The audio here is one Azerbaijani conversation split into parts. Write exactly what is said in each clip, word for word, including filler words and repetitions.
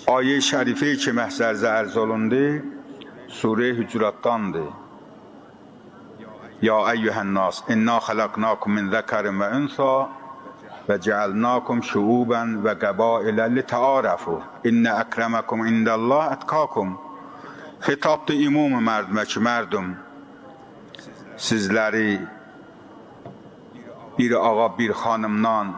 Ayə-i şərifəyi ki, məhzərzə ərz olundu, Surə-i Hücuratdandır. Ya əyyuhən-nas, inna xalaqnakum min zəkarin və ünsa və cəalnakum şuuban və qəbailə litəarəfu. İnnə əkrəməkum indəllah ətqakum. Xitabdır ümumi mərdümə ki, mərdum, sizləri bir ağa, bir xanımdan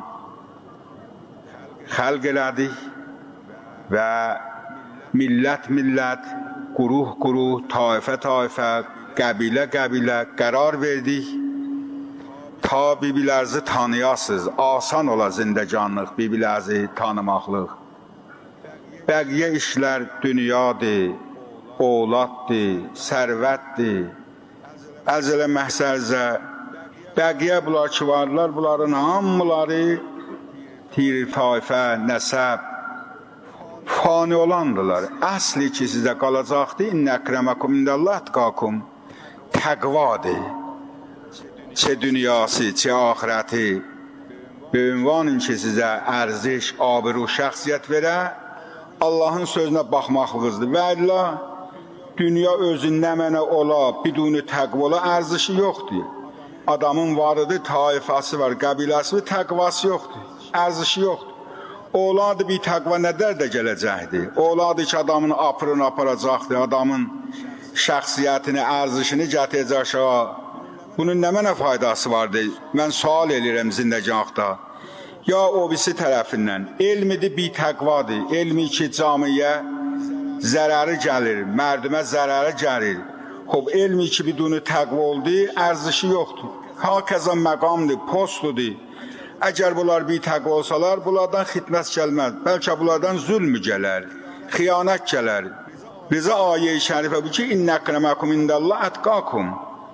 xəlq elədik və millət, millət, quruh, quruh, taifə, taifə, qəbilə, qəbilə qərar verdik ta bibilərinizi tanıyasınız. Asan ola zindəcanlıq, bibilərinizi tanımaqlıq. Bəqiyə işlər dünyadır, oğladdır, sərvətdir. Əzələ məhsərzə, bəqiyə bunlar ki varlar, bunların hamıları tir, taifə, nəsəb, fani olandılar. Əsli ki sizə qalacaqdır, İnnə əkrəməkum indəllah ətqakum. Təqvadır. Çə dünyası, çə ahirəti, bir ünvanın ki sizə ərziş, abru, şəxsiyyət verə, Allahın sözünə baxmaqlığızdır. Və illah, dünya özündən mənə ola, biduni təqva ola, ərzişi yoxdur. Adamın varıdır, taifəsi var, qəbiləsi və təqvası yoxdur, ərzişi yoxdur. Oğladı bir təqva nədər də gələcəkdir. Oğladı ki, adamın aprını aparacaqdır, adamın şəxsiyyətini, ərzişini gətirəcək. Bunun nə mənə faydası vardır? Mən sual edirəm zindəgahda. Ya o birisi tərəfindən, elmidir bir təqvadır. Elmi ki, camiyə zərəri gəlir, mərdümə zərəri gəlir. Xob, elmi ki, biduni təqva oldu, ərzişi yoxdur. Hakəzə məqamdır, postudur. Əgər bunlar bir təqva olsalar, bunlardan xidmət gəlməz. Bəlkə bunlardan zülmü gələr, xiyanət gələr. Bizə ayə-i şərifə bu ki, İnnə əkrəməkum indəllah ətqakum.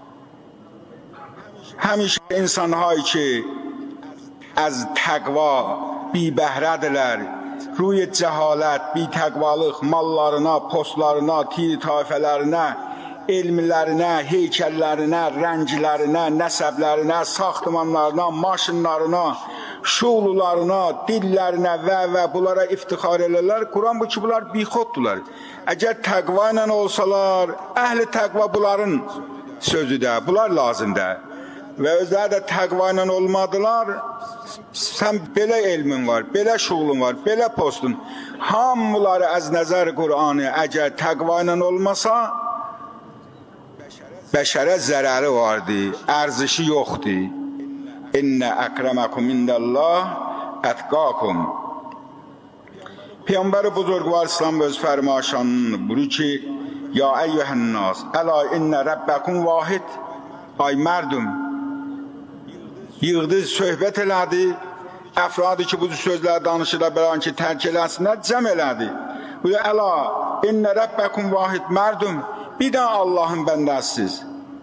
Həmişə insanlar ki, az təqva bir bəhrədilər, ruy cəhalət, bir təqvalıq mallarına, postlarına, tir taifələrinə, elmilərinə, heykəllərinə, rənglərinə, nəsəblərinə, saxtımanlarına, maşınlarına, şuulularına, dillərinə və və bunlara iftixar elərlər. Quran bu ki, bunlar bixoddular. Əgər təqva ilə olsalar, əhli təqva bunların sözüdür, bunlar lazımdır. Və özləri də təqva ilə olmadılar, sən belə elmin var, belə şuğulun var, belə postun. Hamıları əz nəzər Qur'anı əgər təqva ilə olmasa, bəşərə zərəri vardır, ərzişi yoxdur. İnnə əkrəməkum indəllah ətqakum. Peyğəmbər buzurgvar İslam öz fərmaşanını buyurur ki, Ya əyyuhən-nas, əla innə rəbbəkum vahid. Ay mərdum, yığdı, söhbət elədi, əfradı ki, bu sözlər danışırlar, bələn ki, tərk eləsinlər, cəm elədi. Bu da, əla, innə rəbbəkum vahid, mərdum, bir də Allahın bəndəsiz.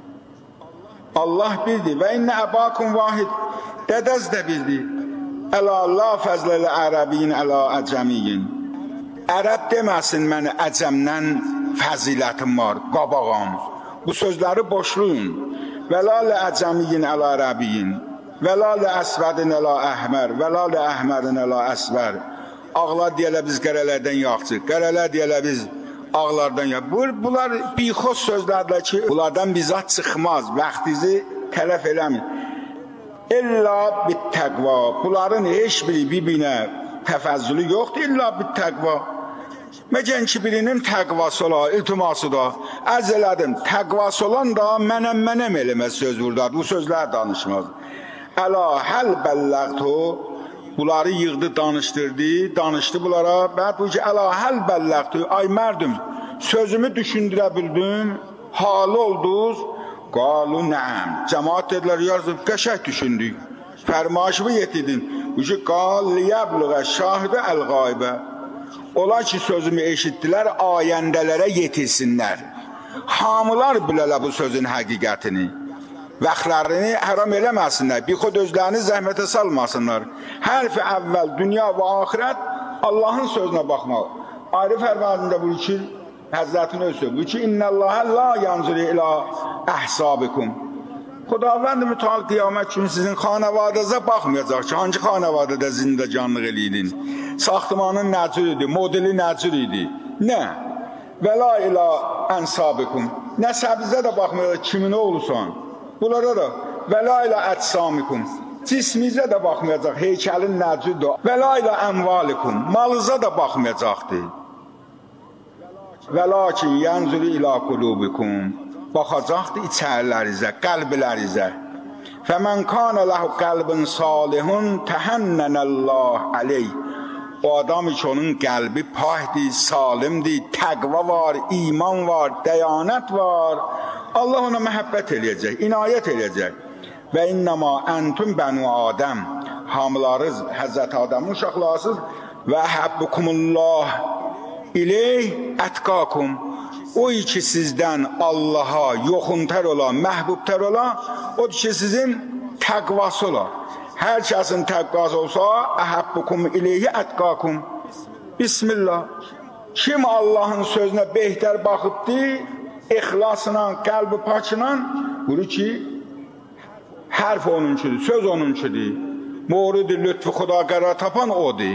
Allah bildi və innə əbakum vahid, dədəz də bildi. Əla, la fəzlələ ərəbiyin, əla əcəmiyin. Ərəb deməsin mənə əcəmdən fəzilətim var, qabağam. Bu sözləri boşluyun. Və la lə əcəmiyin, əla ərəbiyin. Və la lə əsvədin, əla əhmər. Və la lə əhmərin, əla əsvər. Ağlar deyilə biz qərələrdən yaxçı, qərələr deyilə biz ağlardan ya. Bunlar bixos sözlərdir ki, bunlardan bizat çıxmaz, vaxtinizi tələf eləmin. İlla bit təqva. Bunların heç biri bir-birinə təfəzzülü yoxdur, illa bit təqva. Məcən ki, birinin təqvası ola, iltiması da, ərz elədim, təqvası olan da mənəm mənəm eləməz söz vurdadır, bu sözlər danışmaz. Əla həl bəlləqtu, bunları yığdı, danışdırdı, danışdı bunlara, bəd bu ki, əla həl bəlləqtu, ay mərdüm, sözümü düşündürə bildim, halı olduz, qalu nəm, cəmaat dedilər, yazıb, qəşək düşündük, fərmaşımı yetirdin, bu ki, qal liyəblıqə şahidə əl-qaybə, ola ki, sözümü eşitdilər, ayəndələrə yetirsinlər. Hamılar bilələr bu sözün həqiqətini. Vəxtlərini həram eləməsinlər, bir xod özlərini zəhmətə salmasınlar. Hərfi əvvəl, dünya və axirət Allahın sözünə baxmaq. Ayrı fərmadında bu ki, Həzrətin öz söz, bu ki, İnnəlləhə la yanzuru ilə əhsabikum. Xudavənd mütəal qiyamət kimi sizin xanavadınıza baxmayacaq ki, hangi xanavadada zindecanlıq eləydin? Saxtımanın nəcür idi, modeli nəcür idi? Nə? Və la ilə ənsabikum. Nəsəbinizə də baxmayacaq kimin oğlusan. Bunlara da və la ilə əcsamikum. Cisminizə də baxmayacaq, heykəlin nəcürdür. Və la ilə əmvalikum. Malınıza da baxmayacaqdır. Və lakin yənzuru ilə qulubikum. Baxacaqdır içərilərinizə, qəlblərinizə. Fəmən kanə ləhu qəlbin salihun təhənnənəllah əleyh. O adam ki onun qəlbi pahdir, salimdir, təqva var, iman var, dəyanət var. Allah ona məhəbbət eləyəcək, inayət eləyəcək. Və innəma əntum bənu Adəm, hamılarız, Həzrət Adəmin uşaqlarsız. Və həbbukumullah ileyh ətqakum. O ki sizdən Allaha yoxuntər olan, məhbubtər olan, odur ki sizin təqvası olan. Hər kəsin təqvası olsa, əhəbbukum ileyhi ətqakum. Bismillah. Kim Allahın sözünə behtər baxıbdır, ixlasla, qəlbi pakla, bunu ki, hərf onunkidir, söz onunkidir. Morudur, lütfü xuda qərar tapan odur.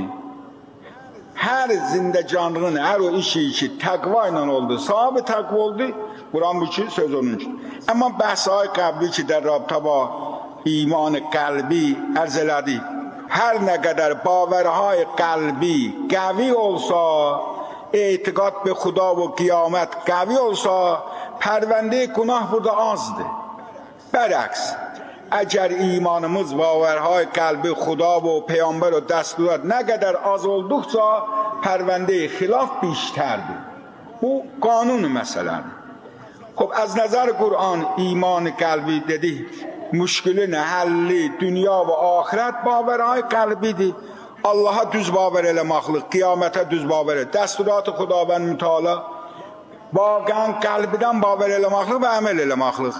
Hər zindecanlığın, hər o işi ki, təqva ilə oldu, sahibi təqva oldu, Quran bu ki, söz onunkidir. Amma bəhsay qəbli ki, der rabtaba, iman qəlbi ərz elədi. Hər nə qədər baverhay qəlbi qəvi olsa, etiqad be xuda və qiyamət qəvi olsa, pərvəndə günah burada azdır. Bərəks, əgər imanımız baverhay qəlbi xuda və peygamber və dəsturat nə qədər az olduqca, pərvəndə xilaf بیشترdir. Bu qanun məsələdir. Xub, az nəzər Quran iman qəlbi dedik. Müşkülün həlli, dünya və axirət baverhay qəlbidir. Allaha düz baver eləmaqlıq, qiyamətə düz baver elə, dəsturat-ı xudavənd mütala, vaqən qəlbidən baver eləmaqlıq və əməl eləmaqlıq.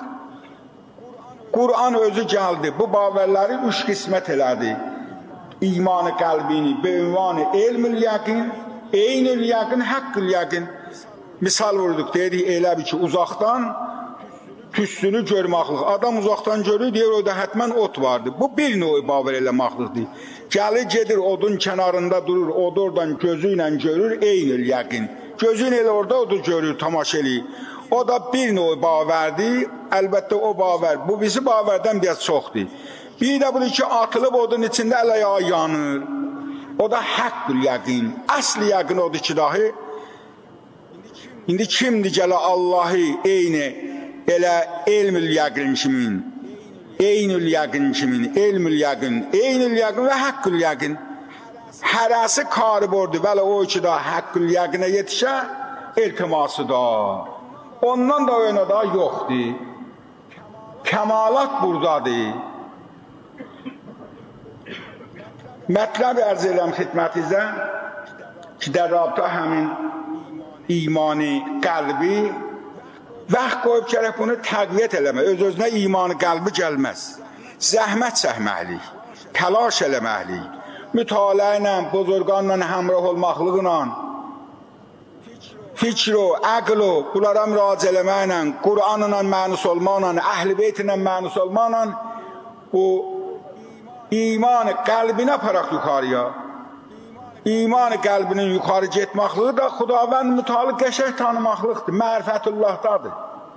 Quran özü gəldi, bu baverləri üç qismət elədi. İmanı qəlbini, be ünvanı elmül yəqin, eynül yəqin, haqqül yəqin. Misal vurduq, dedik elə bir ki, uzaqdan tüstünü görmaqlıq. Adam uzaqdan görür, deyir, orada hətmən ot vardı. Bu bir növ baver eləmaqlıqdır. Gəlir, gedir, odun kənarında durur, odu oradan gözü ilə görür, eynül yəqin. Gözü ilə orada odur görür, tamaşa eləyir. O da bir növ baverdir. Əlbəttə o baver, bu bizi baverdən biraz çoxdur. Bir də budur ki, atılıb odun içində əl-ayağı yanır. O da haqqül yəqin. Əsli yəqin odur ki, dahi. İndi kimdir gələ Allahı eyni elə elmül yəqin kimin, eynül yəqin kimin, elmül yəqin, eynül yəqin və haqqül yəqin. Hərəsi karibordur, vələ o ki da haqqül yəqinə yetişə, iltiması da. Ondan da öynə da yoxdur. Kəmalat buradadır. Mətləb ərz eləm xidmətinizə ki, der rabta həmin imani qəlbi vaxt qoyub gərək bunu təqviyyət eləmək. Öz-özünə imanı qəlbi gəlməz. Zəhmət çəkməklik, təlaş eləməklik, mütaliə ilə, buzurqanla, həmrah olmaqlıqla, fikr o, əql o, bunlara müraciə eləməklə, Qur'anla mənus olmaqla, əhl-i beytlə mənus olmaqla bu imanı qəlbinə aparaq yuxarıya. İman qəlbinin yuxarı getməklığı da Xudavənd mütali qəşək tanımaqlıqdır, mərifətullahdadır.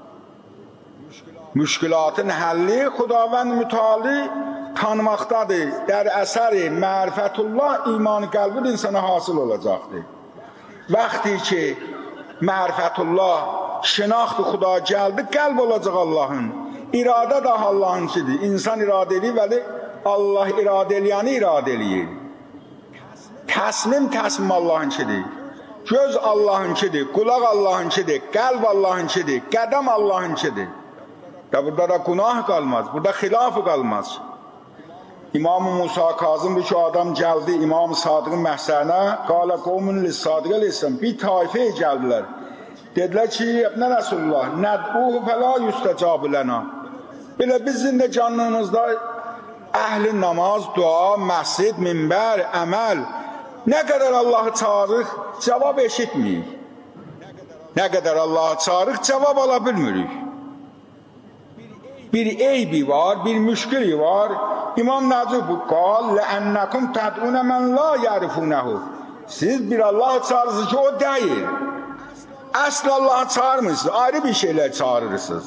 Müşkülatın həlli Xudavənd mütali tanımaqdadır. Der əsəri mərifətullah iman qəlbi insana hasıl olacaqdır. Vaxtı ki mərifətullah, şinaxt-ı Xuda gəldi, qəlb olacaq Allahın. İradə də Allahınkidir. İnsan iradə edir, vəli Allah iradə eləyəni iradə eləyir. Təslim təslim Allahınkidir. Göz Allahınkidir, qulaq Allahınkidir, qəlb Allahınkidir, qədəm Allahınkidir. Da burada da günah qalmaz, burada xilafı qalmaz. İmam-ı Musa Kazım bir ki adam gəldi İmam-ı Sadiq'ın məhsərinə, qalə qovmun lis-Sadiq əleyhisselam, bir taifəyə gəldilər. Dedilər ki, nə Rasulullah, nəd'uhu fəla yüstəcabı lənə. Belə biz zində canlımızda əhl-i namaz, dua, məscid, minbər, əməl, nə qədər Allahı çağırıq, cavab eşitməyik. Nə qədər Allahı çağırıq, cavab ala bilmirik. bir eybi var, bir müşkili var. İmam Necip bu kal لَاَنَّكُمْ تَدْعُونَ مَنْ لَا يَعْرِفُونَهُ. Siz bir Allah'a çağırırsınız ki o değil. Asıl Allah'a çağırmıyorsunuz, ayrı bir şeyler çağırırsınız.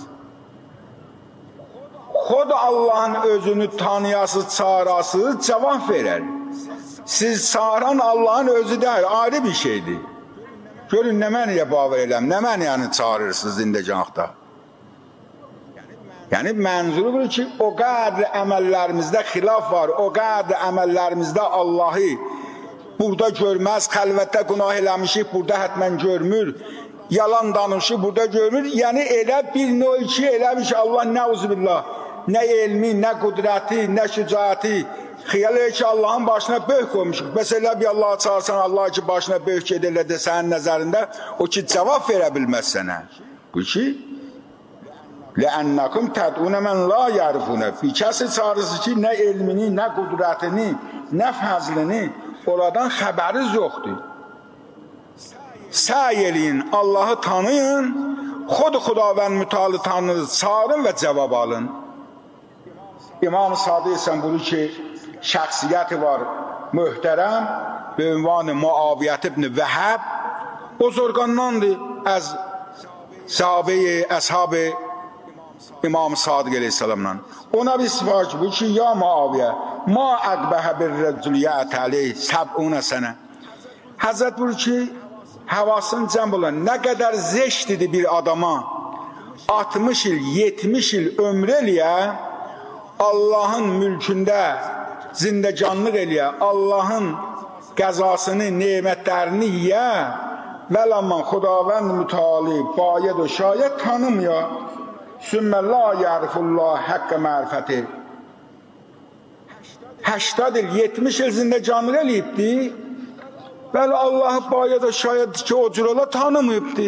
Xod Allah'ın özünü tanıyasız, çağırasız cevap verer. Siz çağıran Allah'ın özü değil, ayrı bir şeydir. Görün ne mənəyə baver eləm, nə mənəyəni çağırırsınız indicaqda. Yəni mənzuru budur ki, o qədər əməllərimizdə xilaf var, o qədər əməllərimizdə Allahı burada görməz, xəlvətdə günah eləmişik, burada hətmən görmür, yalan danışıq, burada görmür. Yəni elə bir növ ki, eləmiş Allah nəuzubillah, nə elmi, nə qudrəti, nə şücaəti, xiyal edir ki, Allahın başına böyük qoymuşuq. Mesela bir Allah'a çağırsan, Allah ki, başına böyük gedirlə də sənin nəzərində, o ki, cavab verə bilməz sənə. Bu ki, لَاَنَّكُمْ تَدْعُونَ مَنْ لَا يَعْرِفُونَ. Bir kəsi çağırırsınız ki, nə elmini, nə qudrətini, nə fəzlini, oradan xəbəriz yoxdur. Səy eləyin, Allahı tanıyın, xod xudavənd mütalı tanıyın, çağırın və cavab alın. İmam Sadiq sən bunu ki, şəxsiyyəti var, möhtərəm, və ünvanı Muaviyyət ibn Vəhəb, o zorqandandır, əz sahabeyi, əshab-ı İmam Sadiq aleyhisselamla. Ona bir sifariş bu ki, ya Muaviyyə, ma əqbəhə bir rəculiyyət əleyh səb'unə sənə. Həzrət buyur ki, həvasını cəm olan, nə qədər zeştidir bir adama, altmış il, yetmiş il ömr eləyə, Allahın mülkündə zindəcanlıq eləyə, Allahın qəzasını, nemətlərini yiyə, vəlaman xudavənd mütali, bayəd o şayət tanımıyor. Sümmə la yərifullah həqqə mərifəti. Həştad il, yetmiş il zindəcanlıq eləyibdi, vələ Allahı bayəd o şayət ki, o cür ola tanımayıbdi.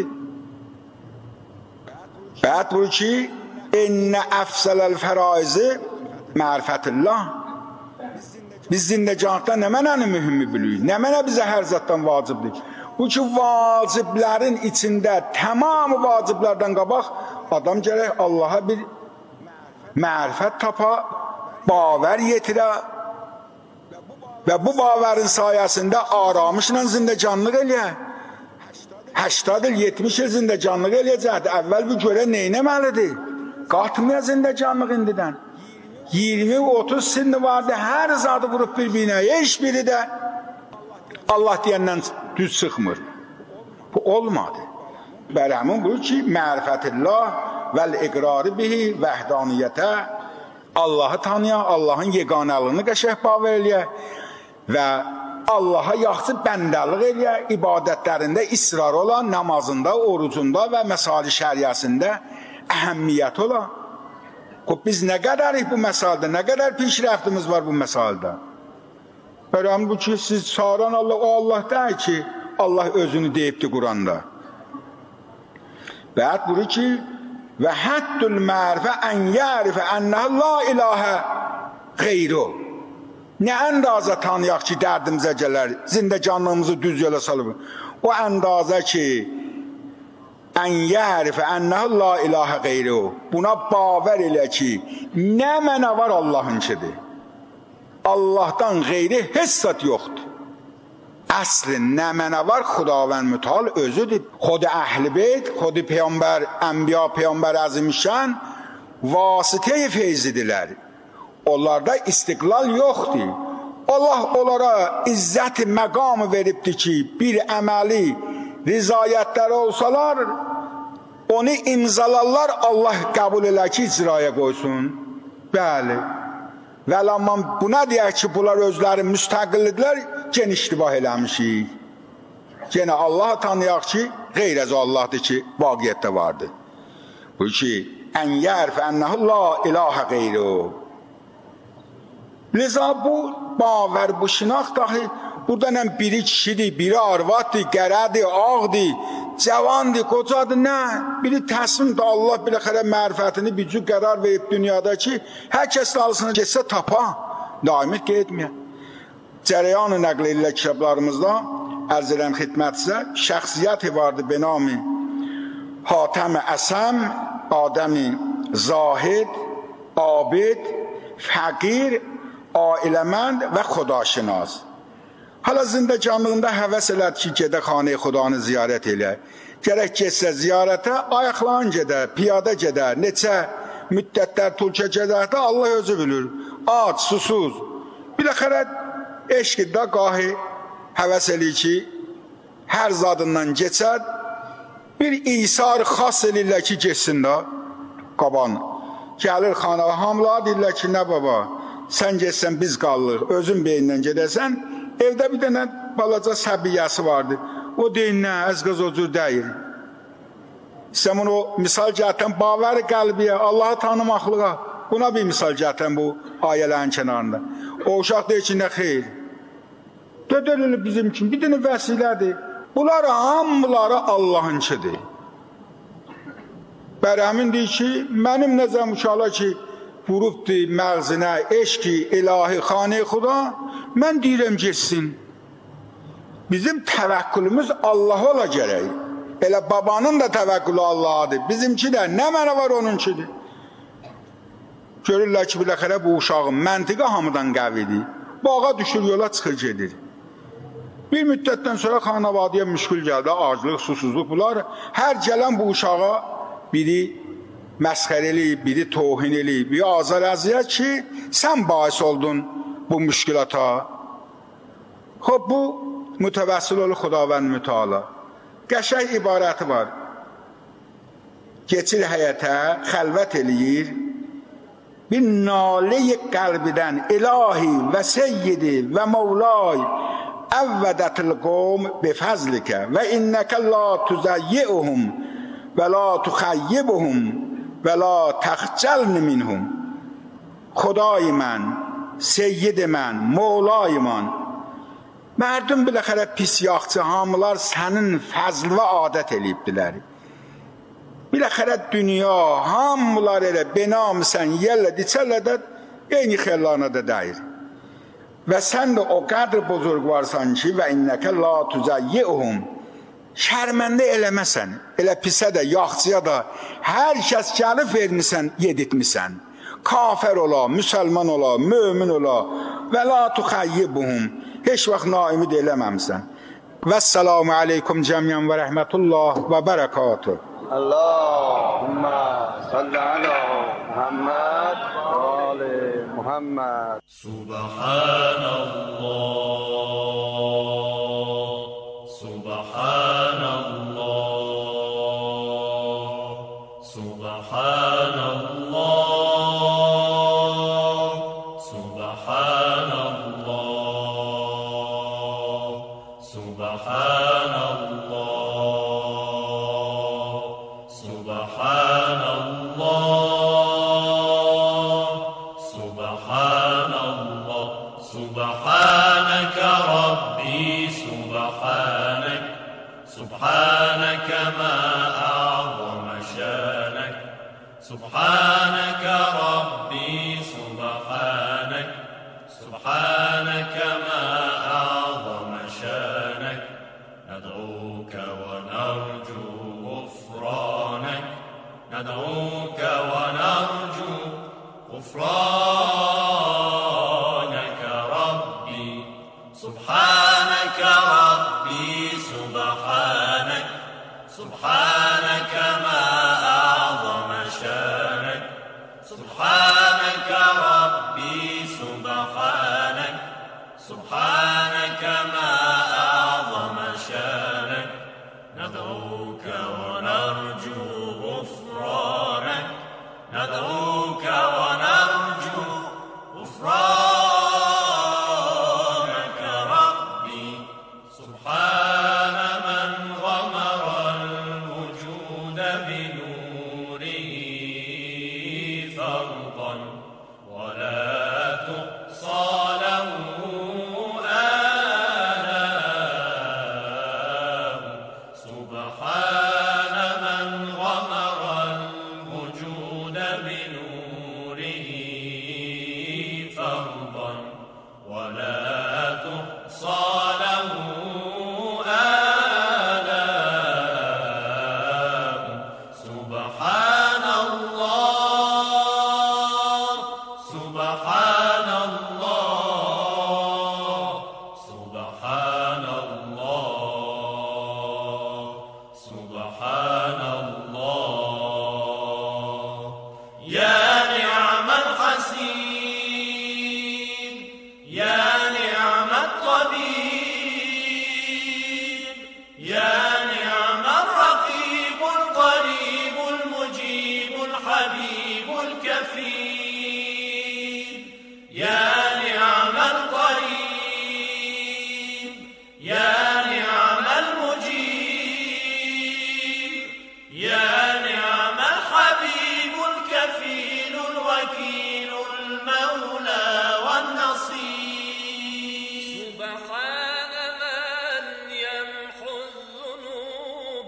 Bəd bu ki, ennə əfsələl fəraizi mərifətullah. Biz zindəcanlıqda nə mənəni mühümmi bilirik, nə mənə bizə hər zatdan vacibdir. Bu ki, vaciblərin içində, tamamı vaciblərdən qabaq, adam gərək Allaha bir mərifət tapa, bavər yetirə və bu bavərin sayəsində aramışla zindəcanlıq eləyə. həştad il, yetmiş il zindəcanlıq eləyəcəkdir. Əvvəl bir görə neynəməlidir? Qatmaya zindəcanlıq indidən. iyirmi otuz sinni vardı, hər zadı vurup bir-birinə, heç biri də Allah deyəndən düz çıxmır. Bu olmadı. Bərəmin bu ki, mərifətillah vəl-iqrarı bihi vəhdaniyyətə, Allahı tanıya, Allahın yeganəlığını qəşəh baver eləyə və Allaha yaxşı bəndəlik eləyə, ibadətlərində israr olan, namazında, orucunda və məsali şəriəsində əhəmmiyyət olan. Biz nə qədərik bu məsalda, nə qədər pişrəftimiz var bu məsalda? Bərəm bu ki, siz çağıran Allah, o Allah deyil ki, Allah özünü deyibdi Quranda. Bəd buyurur ki, və həddül mərifə ən yərifə ənəh la ilahə qeyru. Nə əndazə tanıyaq ki, dərdimizə gələr, zindəcanlığımızı düz yola salıb. O əndazə ki, ən yərifə ənəh la ilahə qeyru. Buna bavər elə ki, nə mənə var Allahınkidir. Allahdan qeyri heç zat yoxdur. Əsli nə mənə var Xudavənd mütal özüdür. Xod əhl-i beyt, xod peyğəmbər, ənbiya peyğəmbər əzimşən vasitə-i feyzidirlər. Onlarda istiqlal yoxdur. Allah onlara izzət-i məqamı veribdir ki, bir əməli rizayətləri olsalar, onu imzalarlar, Allah qəbul elə ki, icraya qoysun. Bəli. Vəlaman buna deyək ki, bunlar özləri müstəqilliklər, gen iştibah eləmişik. Genə Allahı tanıyaq ki, qeyrəz Allahdır ki, vaqiyyətdə vardır. Bu ki, ən yərf ənəhu la ilahə qeyru. Liza bu bavər, bu şinaq dahi, buradan biri kişidir, biri arvaddır, qərədir, ağdır, cavandır, qocadır, nə? Biri təslimdir, Allah biləxərə mərifətini bir cür qərar verib dünyada ki, hər kəs alısına geçsə tapa, daimət qeytməyə. Cərəyanı nəql ilə kitablarımızda, ərz edən xidmətinizə, şəxsiyyəti vardı benami Hatəm-i Əsəm, Adəm-i Zahid, عابد، فقیر، عائله‌مند و خداشناس. حالا زندگانında həvəs elədi ki, gedə xanə Xudanı ziyarət elə. Gərək getsə ziyarətə, ayaqlan gedə, piyada gedə, neçə müddətlər tulka gedərdə Allah özü bilir. Aç, susuz. Biləxərə eşqdə qahi həvəs eləyir ki, hər zadından geçər, bir isar xas elirlər ki, geçsin də qaban. Gəlir xanaya, hamla deyirlər ki, nə baba, sən geçsən biz qalırıq, özün beyindən gedəsən, evdə bir dənə balaca səbiyyəsi vardı. O deyir, nə, əz qız o cür deyil. Sən bunu misal gətirən bavar qəlbiyə, Allahı tanımaqlığa, buna bir misal gətirən bu ayələrin kənarında. O uşaq deyir ki, nə xeyir. Dödəlili bizim üçün, bir dənə vəsilədir. Bunlar hamıları Allahınkidir. Bərəmin deyir ki, mənim nəzəm uşaqlar ki, vurubdur məğzinə, eşki, ilahi, xanə Xuda, mən deyirəm geçsin. Bizim təvəkkülümüz Allah'a ola gərək. Elə babanın da təvəkkülü Allah'adır. Bizimki də nə mənə var onunkidir. Görürlər ki, biləxərə bu uşağın məntiqə hamıdan qəvidir. Bağa düşür, yola çıxır, gedir. Bir müddətdən sonra xanavadiyə müşkül gəldi, aclıq, susuzluq bunlar. Hər gələn bu uşağa biri məsxər eləyib, biri tohin eləyib, biri azar əziyyət ki, sən bahis oldun bu müşkülata. Xob, bu mütəvəssil olur Xudavənd mütəala. Qəşəng ibarəti var. Geçir həyətə, xəlvət eləyir, bir nalə-i qəlbidən ilahi və seyyidi və mevlay əvvədətil qovm bifəzlikə və innəkə la tuzəyyihum və la tuxayyibuhum və la təxcəlni minhum. Xudayı mən, seyyidi mən, mevlayı mən. Mərdum biləxərə pis yaxçı hamılar sənin fəzl və adət eləyibdilər. Biləxərə dünya hamılar elə benamısən yerlə diçərlə də eyni xəllarına da dəyir. Və sən də o qədr buzurg varsan ki, və innəkə la tuzəyyihum, şərməndə eləməsən, elə pisə də, yaxçıya da, hər kəs gəlib vermisən, yeditmisən. Kafir ola, müsəlman ola, mömin ola, və la tuxayyibuhum, heç vaxt naimid eləməmsən. Vəssalamu aleykum cəmiyyən və rəhmətullah və bərəkatuh. Allahümmə salli alə Muhammed və ali Muhammed. Subhanallah, Subhanallah, Subhanallah, Subhanallah, Subhanallah. سبحانك ربي سبحانك سبحانك ما أعظم شانك سبحانك ربي سبحانك سبحانك ما أعظم شانك ندعوك ونرجو غفرانك ندعوك ونرجو غفرانك ربي سبحانك ربي سبحانك سبحانك ما أعظم شانك سبحانك ربي سبحانك سبحانك ما أعظم شانك ندعوك ونرجو غفرانك ندعوك ونرجو غفرانك ربي سبحان من غمر الوجود بنوره فرضا ولا تحصى له آلاء سبحان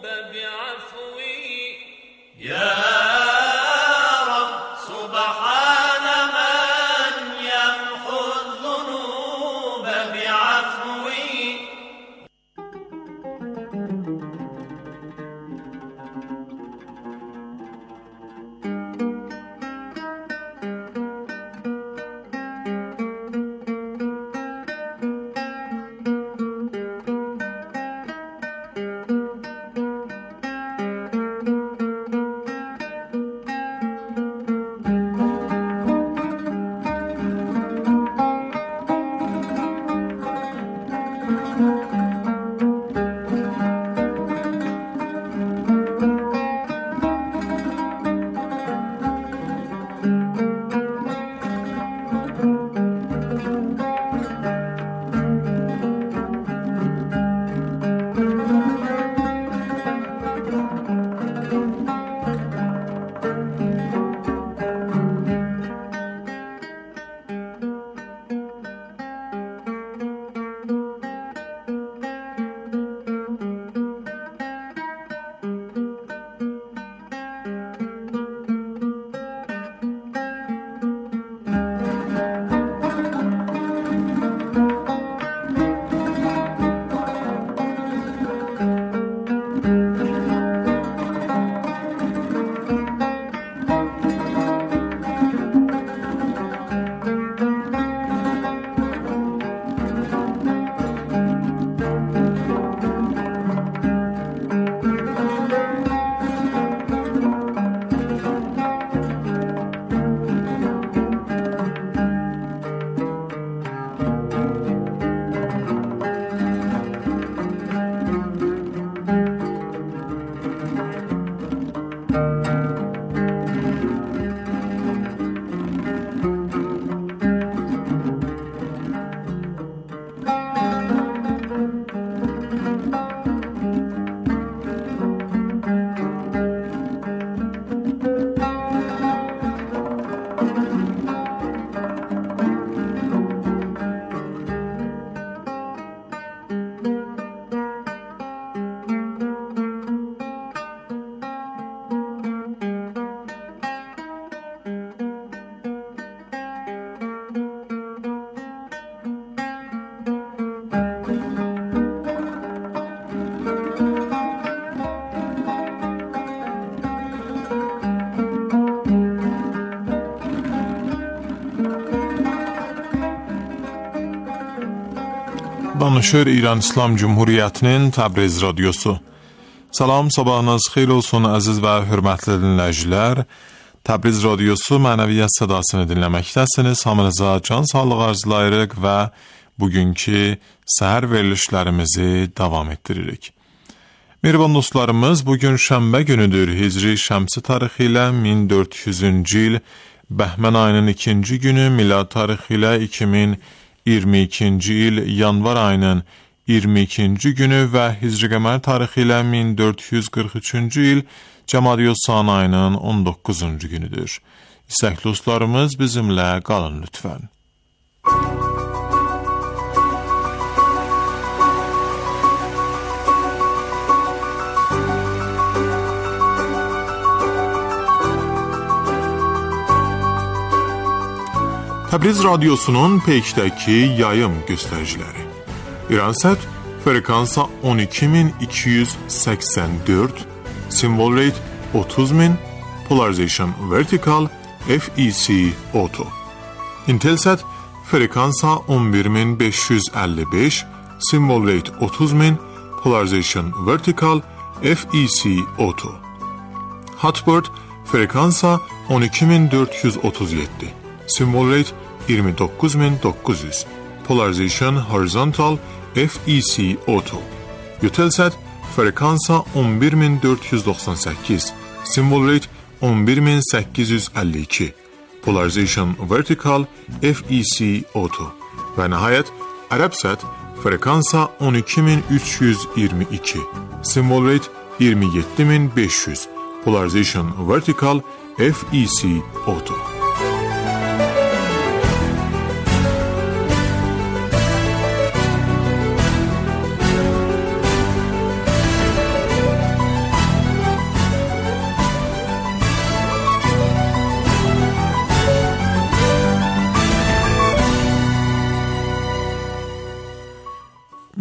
Danışır İran İslam Cumhuriyyətinin Təbriz Radyosu. Salam, sabahınız xeyir olsun əziz və hörmətli dinləyicilər. Təbriz Radyosu mənəviyyat sədasını dinləməkdəsiniz. Hamınıza can sağlığı arzulayırıq və bugünkü səhər verilişlərimizi davam ettiririk. Mehriban dostlarımız, bugün şənbə günüdür. Hicri şəmsi tarixi ilə min dörd yüzüncü il, Bəhmən ayının ikinci günü, milad tarixi ilə iki min iyirmi ikinci il, yanvar ayının iyirmi ikinci günü və Hicri qəmər tarixi ilə min dörd yüz qırx üçüncü il, Cəmadiyyə-ül-San ayının on doqquzuncu günüdür. İstəkli dostlarımız bizimlə qalın lütfən. Təbriz Radyosu'nun peykdəki yayım göstəriciləri. İransət frekansa on iki min iki yüz səksən dörd, symbol rate otuz min, polarization vertical, F E C auto. Intelsat frekansa on bir min beş yüz əlli beş, symbol rate otuz min, polarization vertical, F E C auto. Hotbird frekansa on iki min dörd yüz otuz yeddi, symbol rate iyirmi doqquz min doqquz yüz, polarization horizontal, F E C auto. Eutelsat frekansa on bir min dörd yüz doxsan səkkiz, symbol rate on bir min səkkiz yüz əlli iki, polarization vertical, F E C auto. Və nəhayət Arabsat frekansa on iki min üç yüz iyirmi iki, symbol rate iyirmi yeddi min beş yüz, polarization vertical, F E C auto.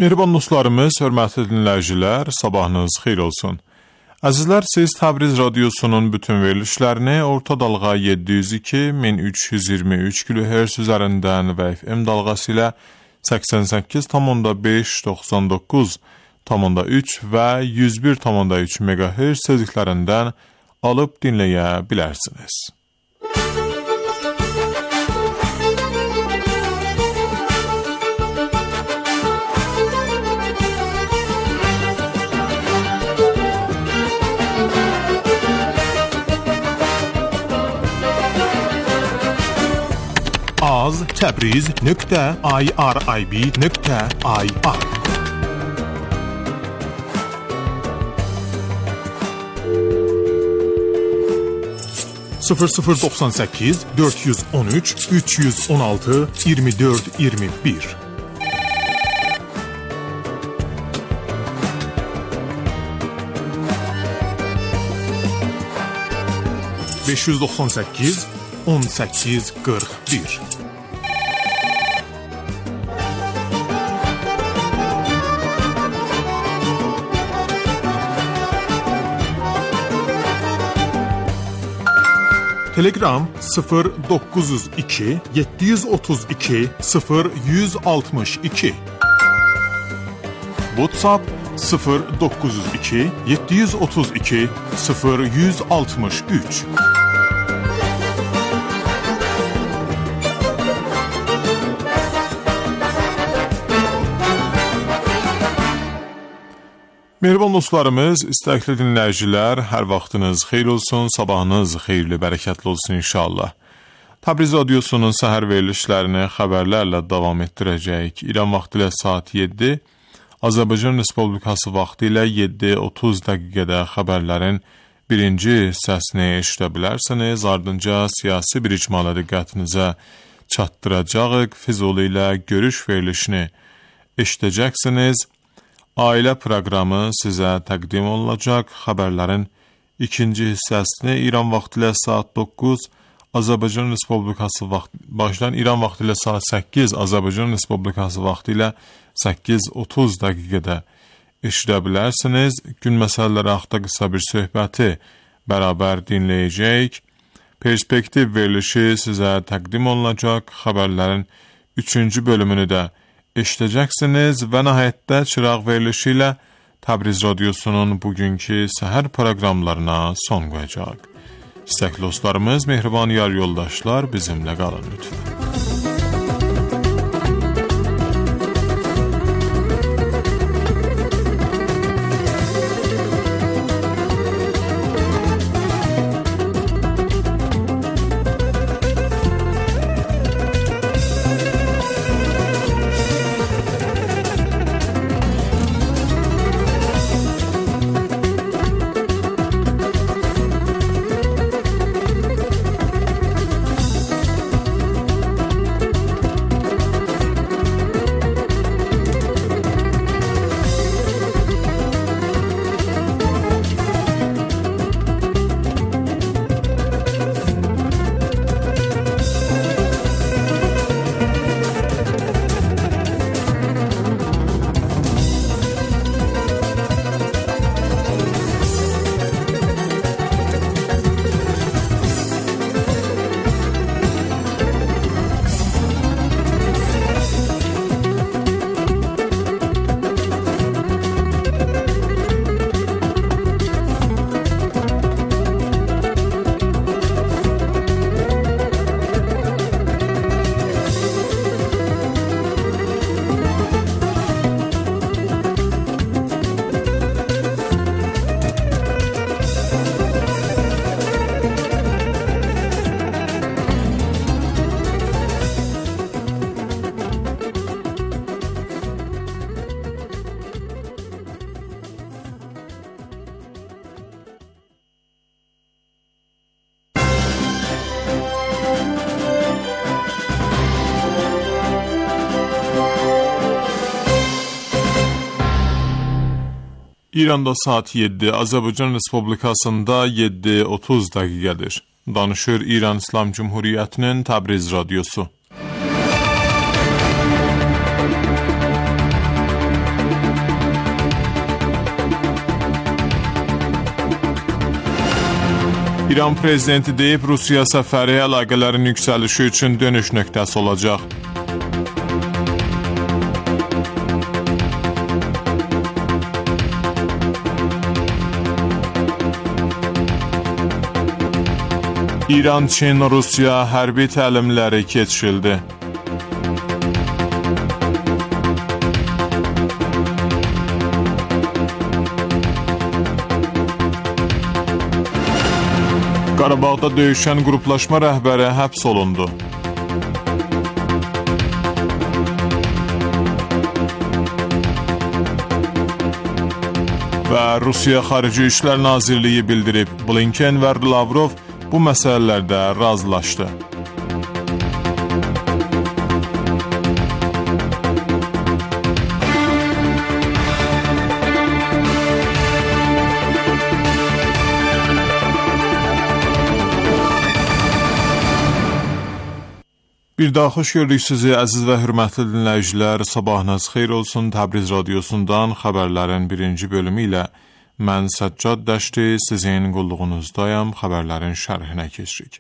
Mehriban dostlarımız, hörmətli dinləyicilər, sabahınız xeyir olsun. Əzizlər, siz Təbriz Radiosunun bütün verilişlərini orta dalğa yeddi yüz iki min üç yüz iyirmi üç kilohertz üzərindən və F M dalğası ilə səksən səkkiz tam beş, doxsan doqquz tam üç və yüz bir tam üç megahertz tezliklərindən alıb dinləyə bilərsiniz. az təbriz nöqtə irib nöqtə ir sıfır sıfır doxsan səkkiz dörd yüz on üç üç yüz on altı iyirmi dörd iyirmi bir beş yüz doxsan səkkiz on səkkiz qırx bir Telegram sıfır doqquz yüz iki yeddi yüz otuz iki sıfır yüz altmış iki WhatsApp sıfır doqquz yüz iki yeddi yüz otuz iki sıfır yüz altmış üç Mehriban dostlarımız, istəkli dinləyicilər, hər vaxtınız xeyir olsun, sabahınız xeyirli, bərəkətli olsun inşallah. Təbriz Radiosunun səhər verilişlərini xəbərlərlə davam etdirəcəyik. İran vaxtı ilə saat yeddi, Azərbaycan Respublikası vaxtı ilə yeddi otuz dəqiqədə xəbərlərin birinci hissəsini eşidə bilərsiniz. Ardınca siyasi bir icmala diqqətinizə çatdıracağıq. Füzuli ilə görüş verilişini eşidəcəksiniz. Ailə proqramı sizə təqdim olunacaq. Xəbərlərin ikinci hissəsini İran vaxtı ilə saat doqquz, Azərbaycan Respublikası vaxtı başlayan İran vaxtı ilə saat səkkiz, Azərbaycan Respublikası vaxtı ilə səkkiz otuz dəqiqədə eşidə bilərsiniz. Gün məsələləri haqqında qısa bir söhbəti bərabər dinləyəcəyik. Perspektiv verilişi sizə təqdim olunacaq. Xəbərlərin üçüncü bölümünü də eşidəcəksiniz və nəhayətdə çıraq verilişi ilə Təbriz Radiosunun bugünkü səhər proqramlarına son qoyacaq. İstəkli dostlarımız, mehriban yar yoldaşlar, bizimlə qalın lütfən. İranda saat yeddi, Azərbaycan Respublikasında yeddi otuz dəqiqədir. Danışır İran İslam Cumhuriyyətinin Təbriz Radiosu. İran prezidenti deyib, Rusiya səfəri əlaqələrin yüksəlişi üçün dönüş nöqtəsi olacaq. İran, Çin, Rusiya hərbi təlimləri keçirildi. Qarabağda döyüşən qruplaşma rəhbəri həbs olundu. Və Rusiya Xarici İşlər Nazirliyi bildirib, Blinken və Lavrov bu məsələlərdə razılaşdı. Bir daha xoş gördük sizi, əziz və hörmətli dinləyicilər. Sabahınız xeyir olsun. Təbriz radiosundan xəbərlərin birinci bölümü ilə mən Səccad Dəşti sizin qulluğunuzdayım. Xəbərlərin şərhinə keçirik.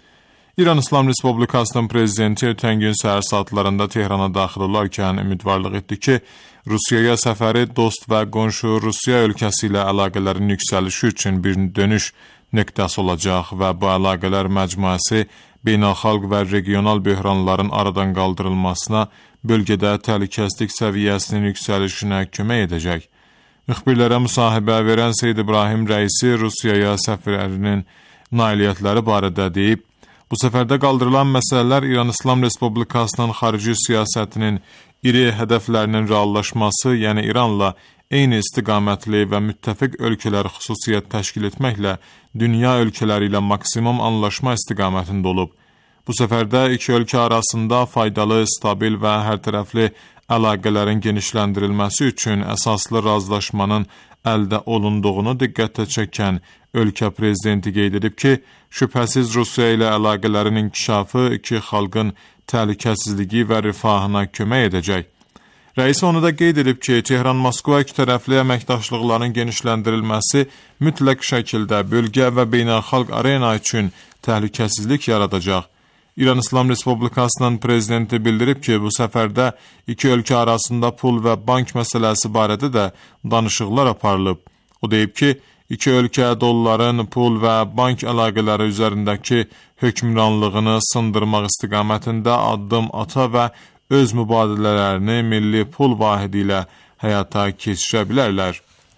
İran İslam Respublikasının prezidenti ötən gün səhər saatlarında Tehrana daxil olarkən ümidvarlıq etdi ki, Rusiyaya səfəri dost və qonşu Rusiya ölkəsi ilə əlaqələrin yüksəlişi üçün bir dönüş nöqtəsi olacaq və bu əlaqələr məcmuəsi beynəlxalq və regional böhranların aradan qaldırılmasına, bölgədə təhlükəsizlik səviyyəsinin yüksəlişinə kömək edəcək. Müxbirlərə müsahibə verən Seyyid İbrahim rəisi Rusiyaya səfərinin nailiyyətləri barədə deyib, bu səfərdə qaldırılan məsələlər İran İslam Respublikasının xarici siyasətinin iri hədəflərinin reallaşması, yəni İranla eyni istiqamətli və müttəfiq ölkələr xüsusiyyət təşkil etməklə dünya ölkələri ilə maksimum anlaşma istiqamətində olub. Bu səfərdə iki ölkə arasında faydalı, stabil və hərtərəfli əlaqələrin genişləndirilməsi üçün əsaslı razılaşmanın əldə olunduğunu diqqətə çəkən ölkə prezidenti qeyd edib ki, şübhəsiz Rusiya ilə əlaqələrin inkişafı iki xalqın təhlükəsizliyi və rifahına kömək edəcək. Rəis onu da qeyd edib ki, Tehran-Moskva ikitərəfli əməkdaşlıqların genişləndirilməsi mütləq şəkildə bölgə və beynəlxalq arena üçün təhlükəsizlik yaradacaq. İran İslam Respublikasının prezidenti bildirib ki, bu səfərdə iki ölkə arasında pul və bank məsələsi barədə də danışıqlar aparılıb. O deyib ki, iki ölkə dolların pul və bank əlaqələri üzərindəki hökmranlığını sındırmaq istiqamətində addım ata və öz mübadilələrini milli pul vahidi ilə həyata keçirə bilərlər.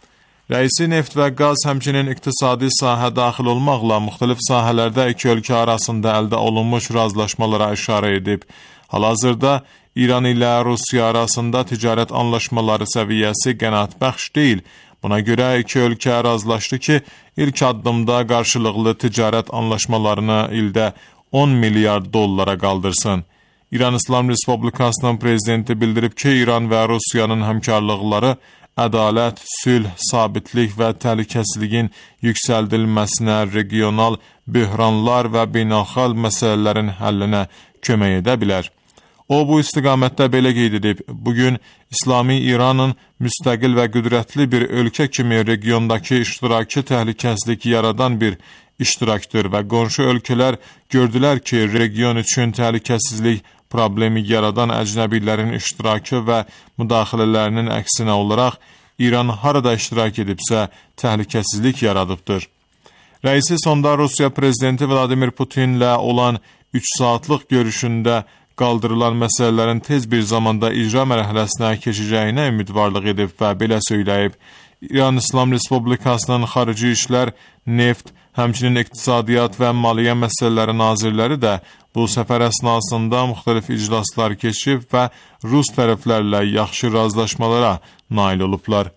Rəisi neft və qaz həmçinin iqtisadi sahə daxil olmaqla müxtəlif sahələrdə iki ölkə arasında əldə olunmuş razılaşmalara işarə edib. Hal-hazırda İran ilə Rusiya arasında ticarət anlaşmaları səviyyəsi qənaətbəxş deyil. Buna görə iki ölkə razılaşdı ki, ilk addımda qarşılıqlı ticarət anlaşmalarını ildə on milyard dollara qaldırsın. İran İslam Respublikasının prezidenti bildirib ki, İran və Rusiyanın həmkarlıqları ədalət, sülh, sabitlik və təhlükəsizliyin yüksəldilməsinə, regional böhranlar və beynəlxalq məsələlərin həllinə kömək edə bilər. O, bu istiqamətdə belə qeyd edib, bugün İslami İranın müstəqil və qüdrətli bir ölkə kimi regiondakı iştirakı təhlükəsizlik yaradan bir iştirakdır və qonşu ölkələr gördülər ki, region üçün təhlükəsizlik problemi yaradan əcnəbilərin iştirakı və müdaxilələrinin əksinə olaraq İran harada iştirak edibsə təhlükəsizlik yaradıbdır. Rəisi sonda Rusiya prezidenti Vladimir Putinlə olan üç saatlıq görüşündə qaldırılan məsələlərin tez bir zamanda icra mərhələsinə keçəcəyinə ümidvarlıq edib və belə söyləyib. İran İslam Respublikasının xarici işlər, neft, həmçinin iqtisadiyyat və maliyyə məsələləri nazirləri də bu səfər əsnasında müxtəlif iclaslar keçib və Rus tərəflərlə yaxşı razılaşmalara nail olublar.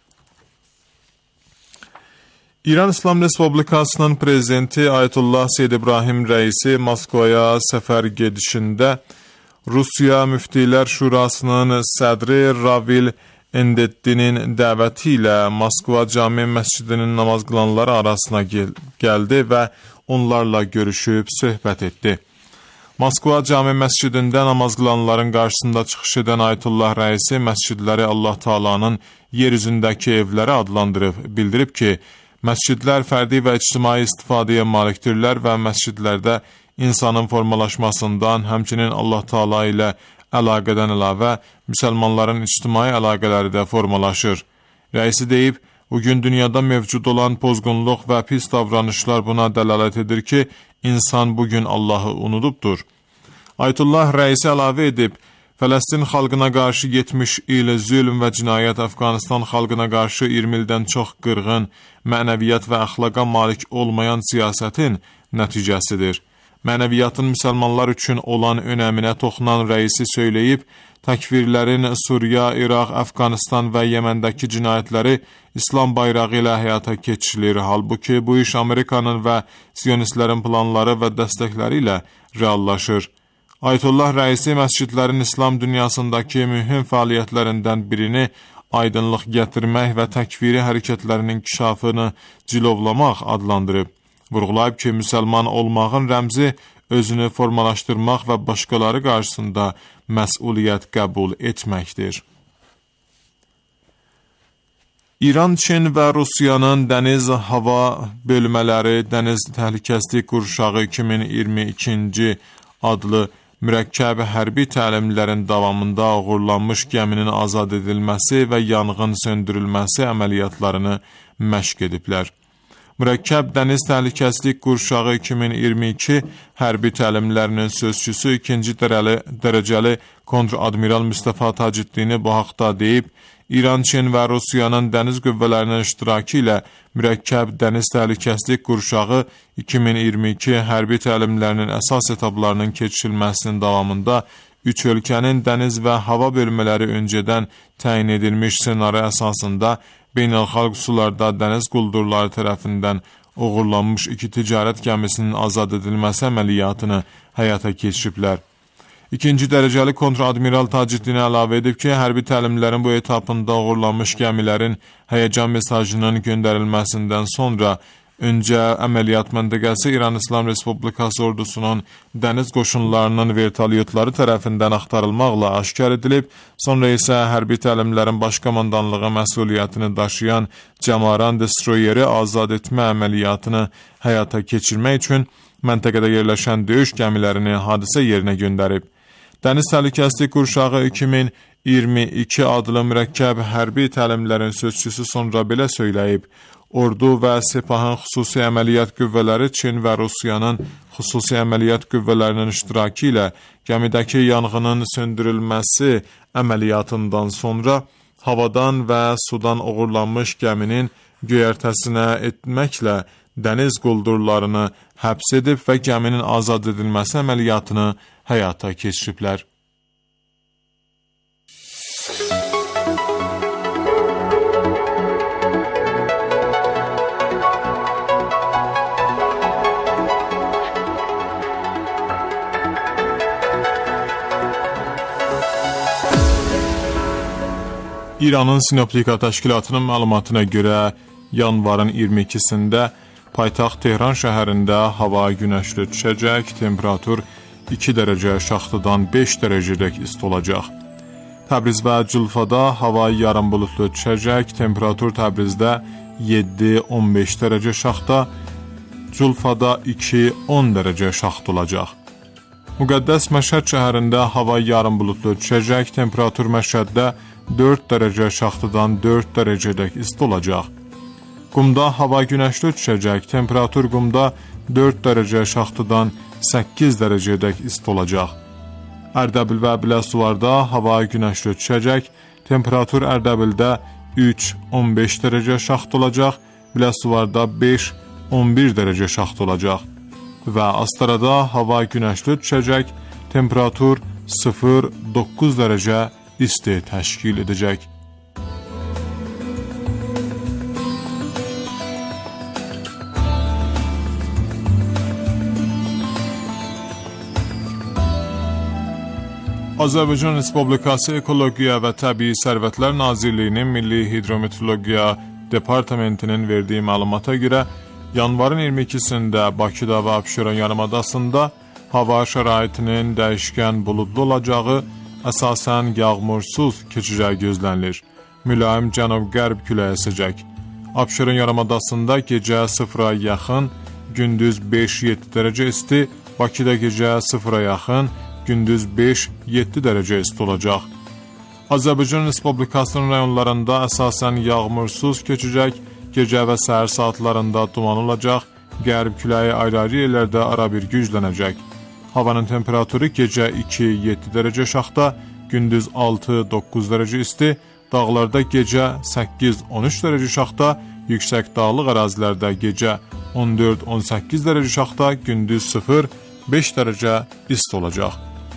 İran İslam Respublikasının prezidenti Ayətullah Seyyid İbrahim rəisi Moskvaya səfər gedişində Rusiya Müftilər Şurasının sədri Ravil Endeddinin dəvəti ilə Moskva Cami Məscidinin namaz qılanları arasına gel gəldi və onlarla görüşüb söhbət etdi. Moskva Cami Məscidində namaz qılanların qarşısında çıxış edən Ayətullah rəisi məscidləri Allah Taala'nın yer üzündəki evləri adlandırıb bildirib ki, Məscidlər fərdi və ictimai istifadəyə malikdirlər və məscidlərdə insanın formalaşmasından, həmçinin Allah Taala ilə əlaqədən əlavə müsəlmanların ictimai əlaqələri də formalaşır. Rəisi deyib, bugün dünyada mövcud olan pozğunluq və pis davranışlar buna dəlalət edir ki, insan bugün Allahı unudubdur. Ayətullah rəisi əlavə edib, Fələstin xalqına qarşı yetmiş il zülm və cinayət, Əfqanistan xalqına qarşı iyirmi ildən çox qırğın, mənəviyyat və əxlaqa malik olmayan siyasətin nəticəsidir. Mənəviyyatın müsəlmanlar üçün olan önəminə toxunan rəisi söyləyib, təkfirlərin Suriya, İraq, Əfqanistan və Yəməndəki cinayətləri İslam bayrağı ilə həyata keçirilir. Halbuki bu iş Amerikanın və Siyonistlərin planları və dəstəkləri ilə reallaşır. Ayətullah rəisi məscidlərin İslam dünyasındakı mühüm fəaliyyətlərindən birini aydınlıq gətirmək və təkfiri hərəkətlərinin inkişafını cilovlamaq adlandırıb. Vurğulayıb ki, müsəlman olmağın rəmzi özünü formalaşdırmaq və başqaları qarşısında məsuliyyət qəbul etməkdir. İran, Çin və Rusiyanın dəniz hava bölmələri dəniz təhlükəsizlik qurşağı iki min iyirmi ikinci adlı mürəkkəb hərbi təlimlərin davamında uğurlanmış gəminin azad edilməsi və yanğın söndürülməsi əməliyyatlarını məşq ediblər. Mürəkkəb dəniz təhlükəsizlik qurşağı iki min iyirmi iki hərbi təlimlərinin sözçüsü ikinci dərəcəli kontr-admiral Mustafa Taciddini bu haqda deyib, İran, Çin və Rusiyanın dəniz qüvvələrinin iştirakı ilə mürəkkəb dəniz təhlükəsizlik qurşağı iki min iyirmi iki hərbi təlimlərinin əsas etaplarının keçirilməsinin davamında üç ölkənin dəniz və hava bölmələri öncədən təyin edilmiş ssenari əsasında beynəlxalq sularda dəniz quldurları tərəfindən uğurlanmış iki ticarət gəmisinin azad edilməsi əməliyyatını həyata keçiriblər. İkinci dərəcəli kontr-admiral Taciddini əlavə edib ki, hərbi təlimlərin bu etapında uğurlanmış gəmilərin həyəcan mesajının göndərilməsindən sonra öncə əməliyyat məntəqəsi İran İslam Respublikası ordusunun dəniz qoşunlarının vertolyotları tərəfindən axtarılmaqla aşkar edilib, sonra isə hərbi təlimlərin baş komandanlığı məsuliyyətini daşıyan Cəmaran destroyeri azad etmə əməliyyatını həyata keçirmək üçün məntəqədə yerləşən döyüş gəmilərini hadisə yerinə göndərib. Dəniz təhlükəsizlik qurşağı iki min iyirmi iki adlı mürəkkəb hərbi təlimlərin sözçüsü sonra belə söyləyib, ordu və Sepahın xüsusi əməliyyat qüvvələri Çin və Rusiyanın xüsusi əməliyyat qüvvələrinin iştirakı ilə gəmidəki yanğının söndürülməsi əməliyyatından sonra havadan və sudan uğurlanmış gəminin göyərtəsinə etməklə dəniz quldurlarını həbs edib və gəminin azad edilməsi əməliyyatını həyata keçiriblər. İranın Sinoptika Təşkilatının məlumatına görə yanvarın iyirmi ikisində paytaxt Tehran şəhərində hava günəşli düşəcək, temperatur iki dərəcə şaxtadan beş dərəcədək isti olacaq. Təbriz və Culfada hava yarım bulutlu düşəcək, temperatur Təbrizdə yeddi on beş dərəcə şaxta, Culfada iki on dərəcə şaxta olacaq. Müqəddəs Məşhəd şəhərində hava yarım bulutlu düşəcək, temperatur Məşhəddə dörd dərəcə şaxtadan dörd dərəcədək isti olacaq. Qumda hava günəşli düşəcək, temperatur Qumda dörd dərəcə şaxtadan səkkiz dərəcədək isti olacaq. Ərdəbil və Biləsuvarda hava günəşli düşəcək, temperatur Ərdəbildə üç on beş dərəcə şaxta olacaq, Biləsuvarda beş on bir dərəcə şaxta olacaq. Və Astarada hava günəşli düşəcək, temperatur sıfır doqquz dərəcə isti təşkil edəcək. Azərbaycan Respublikası Ekologiya və Təbii Sərvətlər Nazirliyinin Milli Hidrometeorologiya Departamentinin verdiyi məlumata görə yanvarın iyirmi ikisində Bakıda və Abşeron yarımadasında hava şəraitinin dəyişkən buludlu olacağı, əsasən yağmursuz keçəcəyi gözlənilir. Mülayim cənub-qərb küləyi əsəcək. Abşeron yarımadasında gecə sıfıra yaxın, gündüz beş yeddi dərəcə isti, Bakıda gecə sıfıra yaxın, gündüz beş yeddi dərəcə isti olacaq. Azərbaycan Respublikasının rayonlarında əsasən yağmursuz keçəcək, gecə və səhər saatlarında duman olacaq, qərb küləyi ayrı-ayrı yerlərdə arabir güclənəcək. Havanın temperaturu gecə iki yeddi dərəcə şaxta, gündüz altı doqquz dərəcə isti, dağlarda gecə səkkiz on üç dərəcə şaxta, yüksək dağlıq ərazilərdə gecə on dörd on səkkiz dərəcə şaxta, gündüz sıfır beş dərəcə isti olacaq.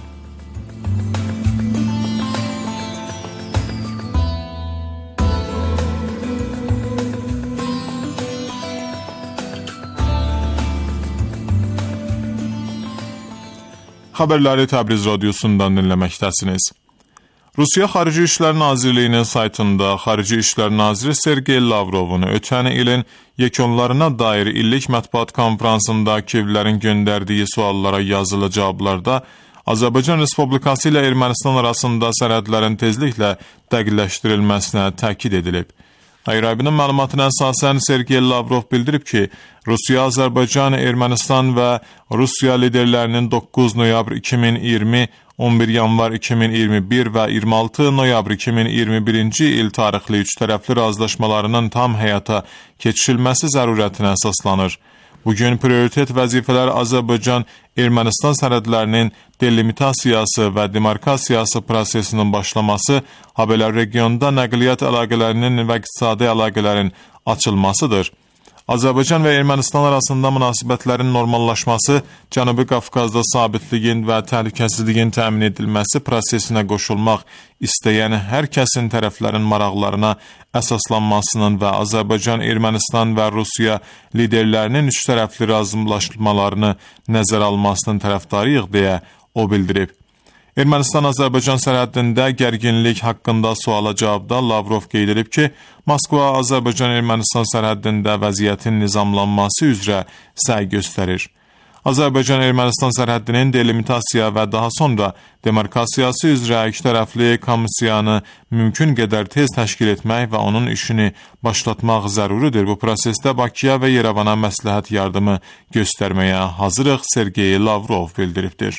Xəbərləri Təbriz radiosundan dinləməkdəsiniz. Rusiya Xarici İşlər Nazirliyinin saytında Xarici İşlər Naziri Sergey Lavrovun ötən ilin yekunlarına dair illik mətbuat konferansında Kiyevlərin göndərdiyi suallara yazılı cavablarda Azərbaycan Respublikası ilə Ermənistan arasında sərhədlərin tezliklə dəqiqləşdirilməsinə təkid edilib. Ayrabinin məlumatına əsasən Sergey Lavrov bildirib ki, Rusiya, Azərbaycan, Ermənistan və Rusiya liderlərinin doqquz noyabr iki min iyirmi, on bir yanvar iki min iyirmi bir və iyirmi altı noyabr iki min iyirmi birinci il tarixli üç tərəfli razılaşmalarının tam həyata keçirilməsi zərurətinə əsaslanır. Bugün prioritet vəzifələr Azərbaycan-Ermənistan sərhədlərinin delimitasiyası və demarkasiyası prosesinin başlaması, habelə regionda nəqliyyat əlaqələrinin və iqtisadi əlaqələrin açılmasıdır. Azərbaycan və Ermənistan arasında münasibətlərin normallaşması, Cənubi Qafqazda sabitliyin və təhlükəsizliyin təmin edilməsi prosesinə qoşulmaq istəyən hər kəsin tərəflərin maraqlarına əsaslanmasının və Azərbaycan, Ermənistan və Rusiya liderlərinin üç tərəfli razılaşmalarını nəzərə almasının tərəfdarıyıq deyə o bildirib. Ermənistan-Azərbaycan sərhədində gərginlik haqqında suala cavabda Lavrov qeyd edib ki, Moskva Azərbaycan-Ermənistan sərhədində vəziyyətin nizamlanması üzrə səy göstərir. Azərbaycan-Ermənistan sərhədinin delimitasiya və daha sonra demarkasiyası üzrə iki tərəfli komissiyanı mümkün qədər tez təşkil etmək və onun işini başlatmaq zəruridir. Bu prosesdə Bakıya və Yerevana məsləhət yardımı göstərməyə hazırıq, Sergey Lavrov bildiribdir.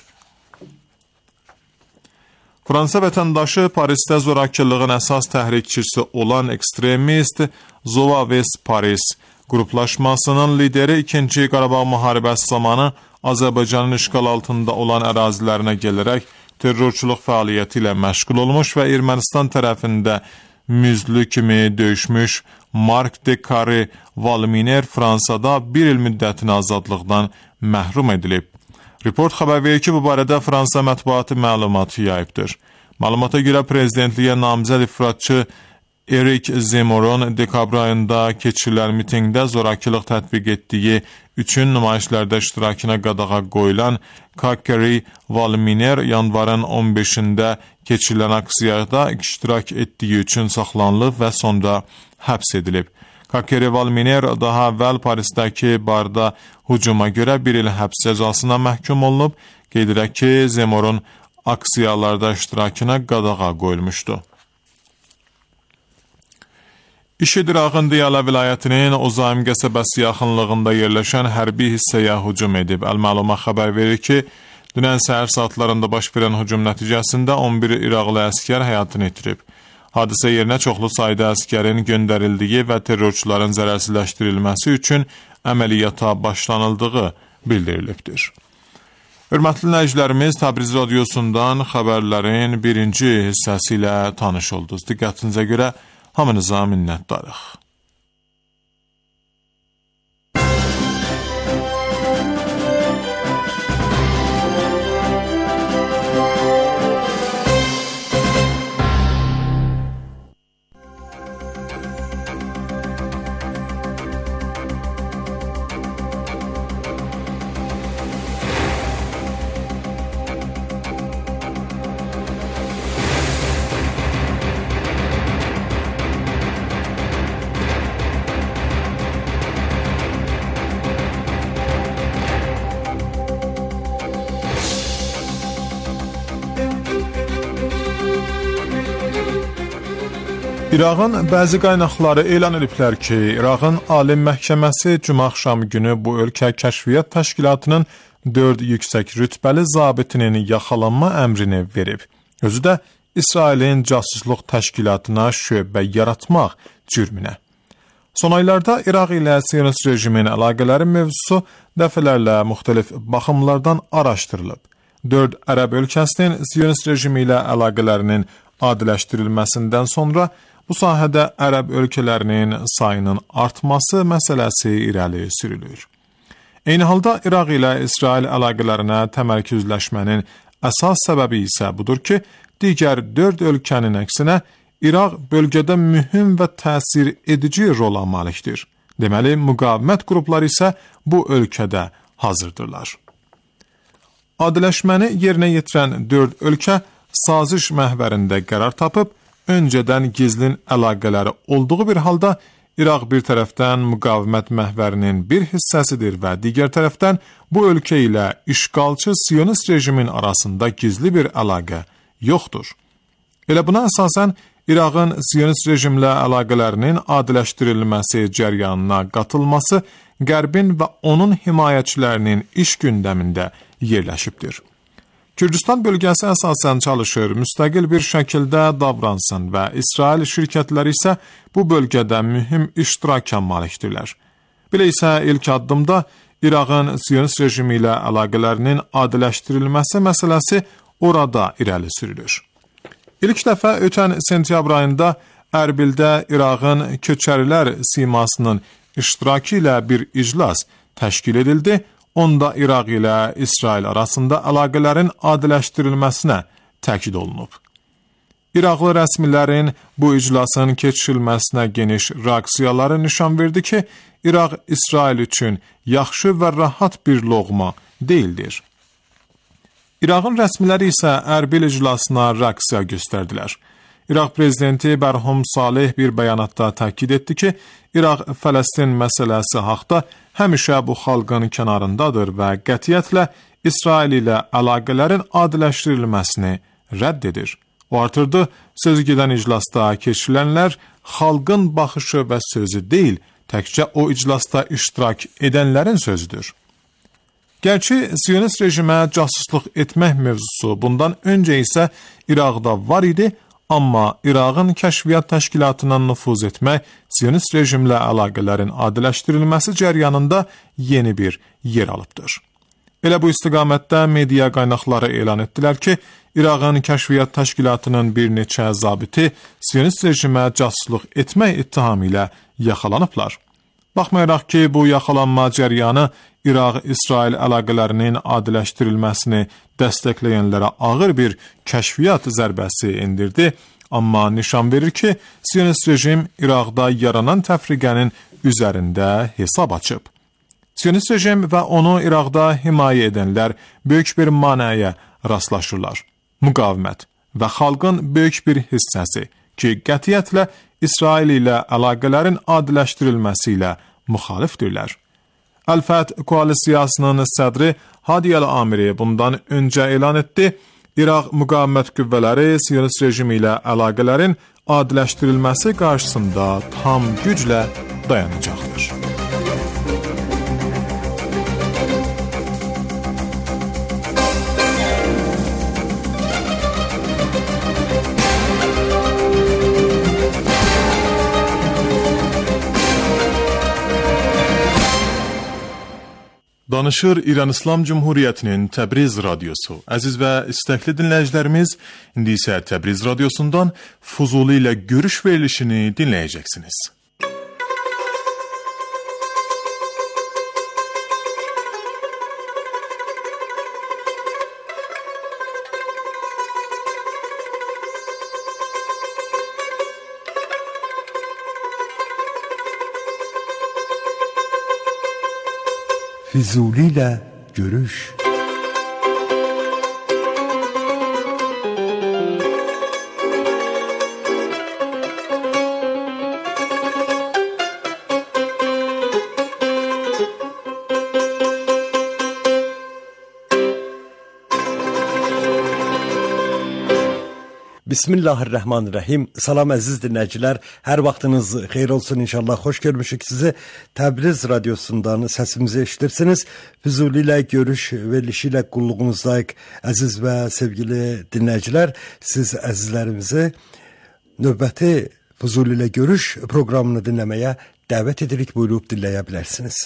Fransa vətəndaşı Parisdə zorakılığın əsas təhrikçisi olan ekstremist Zovaves Paris qruplaşmasının lideri ikinci Qarabağ müharibəsi zamanı Azərbaycanın işğal altında olan ərazilərinə gələrək terrorçuluq fəaliyyəti ilə məşğul olmuş və Ermənistan tərəfində müzlü kimi döyüşmüş Mark de Carré Valminer Fransada bir il müddətinə azadlıqdan məhrum edilib. Report xəbər verir ki, bu barədə Fransa mətbuatı məlumatı yayıbdır. Məlumata görə prezidentliyə namizəd ifratçı Erik Zemmour'un dekabr ayında keçirilən mitingdə zorakılıq tətbiq etdiyi üçün nümayişlərdə iştirakına qadağa qoyulan Kakeri Valminer yanvarın on beşində keçirilən aksiyada iştirak etdiyi üçün saxlanılıb və sonra həbs edilib. Kakeri Valminer daha əvvəl Parisdəki barda hücuma görə bir il həbs cəzasına məhkum olunub. Qeyd edək ki, Zemmour'un aksiyalarda iştirakına qadağa qoyulmuşdu. İşidirağın Diyala vilayətinin Ozaim qəsəbəsi yaxınlığında yerləşən hərbi hissəyə hücum edib. Əl-Məluma xəbər verir ki, dünən səhər saatlarında baş verən hücum nəticəsində on bir İraqlı əskər həyatını itirib. Hadisə yerinə çoxlu sayda əskərin göndərildiyi və terrorçuların zərərsizləşdirilməsi üçün əməliyyata başlanıldığı bildirilibdir. Hörmətli dinləyicilərimiz, Təbriz radiosundan xəbərlərin birinci hissəsi ilə tanış oldunuz. Diqqətinizə görə hamınıza minnətdarıq. İraqın bəzi qaynaqları elan ediblər ki, İraqın Ali Məhkəməsi cümə axşamı günü bu ölkə kəşfiyyat təşkilatının dörd yüksək rütbəli zabitinin yaxalanma əmrini verib. Özü də İsrailin casusluq təşkilatına şöbə yaratmaq cürmünə. Son aylarda İraq ilə Siyonist rejimin əlaqələri mövzusu dəfələrlə müxtəlif baxımlardan araşdırılıb. Dörd ərəb ölkəsinin Siyonist rejimi ilə əlaqələrinin adiləşdirilməsindən sonra bu sahədə ərəb ölkələrinin sayının artması məsələsi irəli sürülür. Eyni halda İraq ilə İsrail əlaqələrinə təmərküzləşmənin əsas səbəbi isə budur ki, digər dörd ölkənin əksinə İraq bölgədə mühüm və təsir edici rola malikdir. Deməli, müqavimət qrupları isə bu ölkədə hazırdırlar. Adiləşməni yerinə yetirən dörd ölkə saziş məhvərində qərar tapıb, öncədən gizlin əlaqələri olduğu bir halda İraq bir tərəfdən müqavimət məhvərinin bir hissəsidir və digər tərəfdən bu ölkə ilə işğalçı Siyonist rejimin arasında gizli bir əlaqə yoxdur. Elə buna əsasən İraqın Siyonist rejimlə əlaqələrinin adiləşdirilməsi cəryanına qatılması Qərbin və onun himayəçilərinin iş gündəmində yerləşibdir. Kürdistan bölgəsi əsasən çalışır, müstəqil bir şəkildə davransın və İsrail şirkətləri isə bu bölgədə mühüm iştiraka malikdirlər. Belə isə ilk addımda İraqın Siyonist rejimi ilə əlaqələrinin adiləşdirilməsi məsələsi orada irəli sürülür. İlk dəfə ötən sentyabr ayında Ərbildə İraqın köçərilər simasının iştirakı ilə bir iclas təşkil edildi. Onda İraq ilə İsrail arasında əlaqələrin adiləşdirilməsinə təkid olunub. İraqlı rəsmilərin bu iclasın keçirilməsinə geniş reaksiyaları nişan verdi ki, İraq İsrail üçün yaxşı və rahat bir loğma deyildir. İraqın rəsmiləri isə Ərbil iclasına reaksiya göstərdilər. İraq prezidenti Bərham Salih bir bəyanatda təkid etdi ki, İraq Fələstin məsələsi haqda həmişə bu xalqın kənarındadır və qətiyyətlə İsrail ilə əlaqələrin adiləşdirilməsini rədd edir. O artırdı, sözü gedən iclasda keçirilənlər xalqın baxışı və sözü deyil, təkcə o iclasda iştirak edənlərin sözüdür. Gerçi Siyonist rejimə casusluq etmək mövzusu bundan öncə isə İraqda var idi, amma İraqın kəşfiyyat təşkilatına nüfuz etmək Siyonist rejimlə əlaqələrin adiləşdirilməsi cəryanında yeni bir yer alıbdır. Elə bu istiqamətdə media qaynaqları elan etdilər ki, İraqın kəşfiyyat təşkilatının bir neçə zabiti Siyonist rejimə casusluq etmək ittihamı ilə yaxalanıblar. Baxmayaraq ki, bu yaxalanma cəryanı İraq-İsrail əlaqələrinin adiləşdirilməsini dəstəkləyənlərə ağır bir kəşfiyyat zərbəsi endirdi, amma nişan verir ki, Siyonist rejim İraqda yaranan təfriqənin üzərində hesab açıb. Siyonist rejim və onu İraqda himayə edənlər böyük bir manəyə rastlaşırlar. Müqavimət və xalqın böyük bir hissəsi ki, qətiyyətlə İsrail ilə əlaqələrin adiləşdirilməsi ilə müxalifdirlər. Əl-Fət koalisiyasının sədri Hadi Əl-Amiri bundan öncə elan etdi, İraq müqavimət qüvvələri Siyonist rejimi ilə əlaqələrin adiləşdirilməsi qarşısında tam güclə dayanacaqdır. Danışır İran İslam Cumhuriyyətinin Təbriz radiosu. Əziz və istəkli dinləyicilərimiz, indi isə Təbriz radiosundan Fuzuli ilə görüş verilişini dinləyəcəksiniz. Füzuli ilə görüş. Bismillahirrahmanirrahim. Salam əziz dinləyicilər. Hər vaxtınız xeyir olsun inşallah. Xoş görmüşük sizi. Təbriz radiosundan səsimizi eşidirsiniz. Füzuli ilə görüş verilişi ilə qulluğunuzdayıq. Əziz və sevgili dinləyicilər, siz əzizlərimizi növbəti Füzuli ilə görüş proqramını dinləməyə dəvət edirik. Buyurub dinləyə bilərsiniz.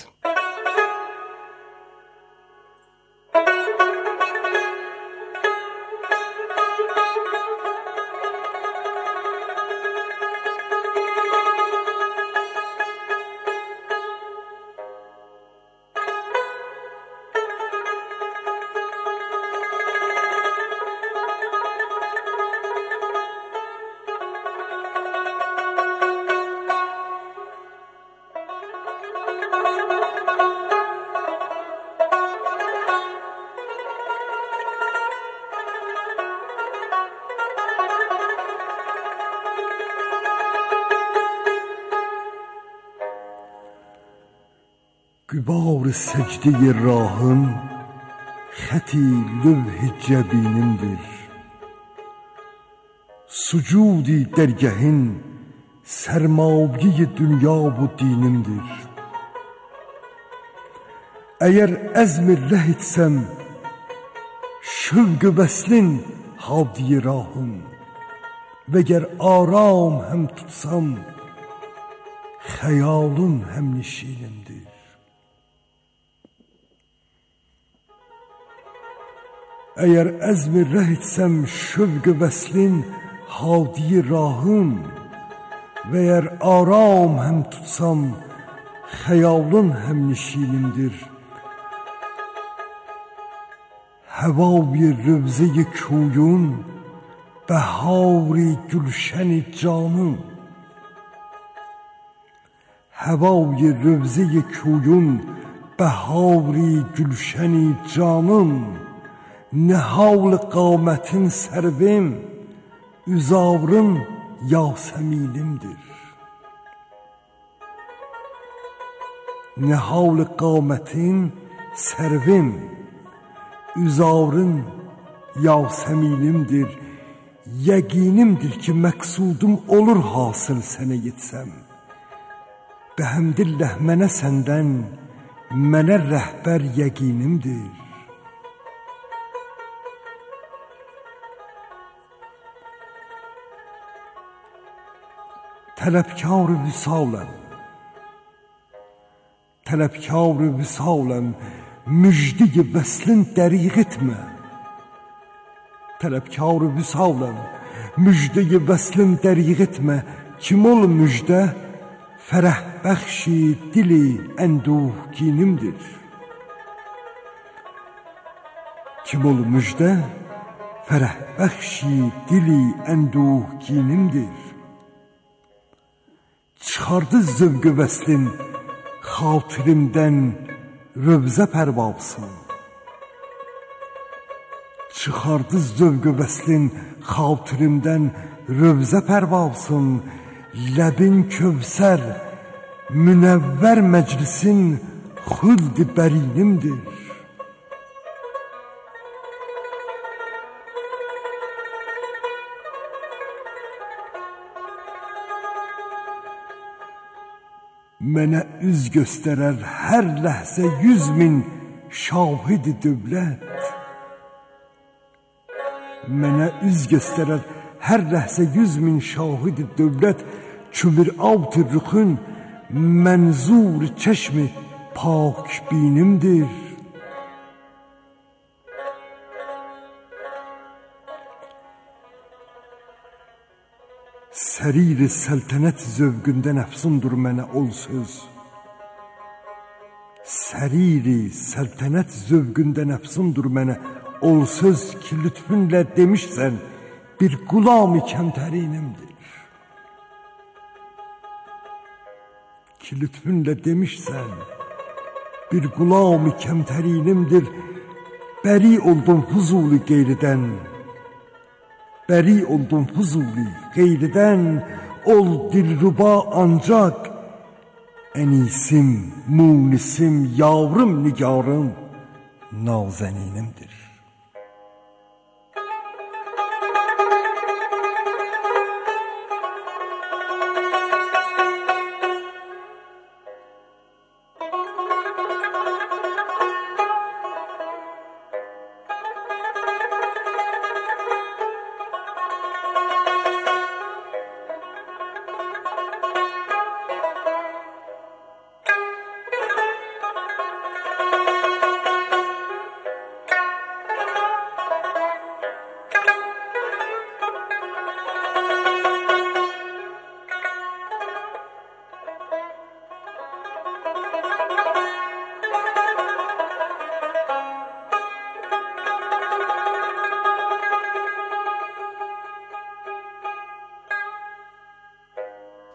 Gübar secde rahım xəti lövh-i cəbinimdir. Sucudi dərgəhin sərmayi dünya bu dinimdir. Əgər əzm-i rəh etsəm şövq-ü vəslin hadi rahım və əgər aram həm tutsam xəyalın həm nişinimdir. Əgər əzm-i rəh etsəm şövq-ü vəslin hadi rahım və əgər aram həm tutsam xəyalın həm nişinimdir. Həvavi rövzə-i kuyun bəhar-i gülşən-i canım. Həvavi rövzə-i kuyun bəhar-i gülşən-i canım. Nəhal qamətin sərvim üzavrın yasəminimdir. Nəhal qamətin sərvim üzavrın yasəminimdir. Yəqinimdir ki məqsudum olur hasıl sənə yetsəm. Bəhəmdilləh mənə səndən mənə rəhbər yəqinimdir. Tələbkar-ı vüsaləm, tələbkar-ı vüsaləm, müjde-i vəslin dəriq etmə. Tələbkar-ı vüsaləm, müjde-i vəslin dəriq etmə. Kim ol müjdə, fərəh bəxşi dili ənduhginimdir. Kim ol müjdə, fərəh bəxşi dili ənduhginimdir. Çıxardı zövq-ü vəslin xatirimdən rövzə pərvasın. Çıxardı zövq-ü vəslin xatirimdən rövzə pərvasın. Ləbin kövsər münəvvər məclisin xuld-i bərinimdir. Mənə üz göstərər hər ləhzə yüz min şahid-i dövlət. Mənə üz göstərər hər ləhzə yüz min şahid-i dövlət. Kümür-avt-ı rüxün mənzur çeşmi pak binimdir. Sərir-i səltənət zövqündə nəfsundur mənə ol söz. Sərir-i səltənət zövqündə nəfsundur mənə ol söz ki lütfünlə demişsən bir qulam-ı kəmtərinimdir. Ki lütfünlə demişsən bir qulam-ı kəmtərinimdir. Bəri oldum huzuli qeyridən. Bəri oldum huzuli qeyridən. Ol dilruba ancaq ənisim, munisim, yavrım, nigarım, nazəninimdir.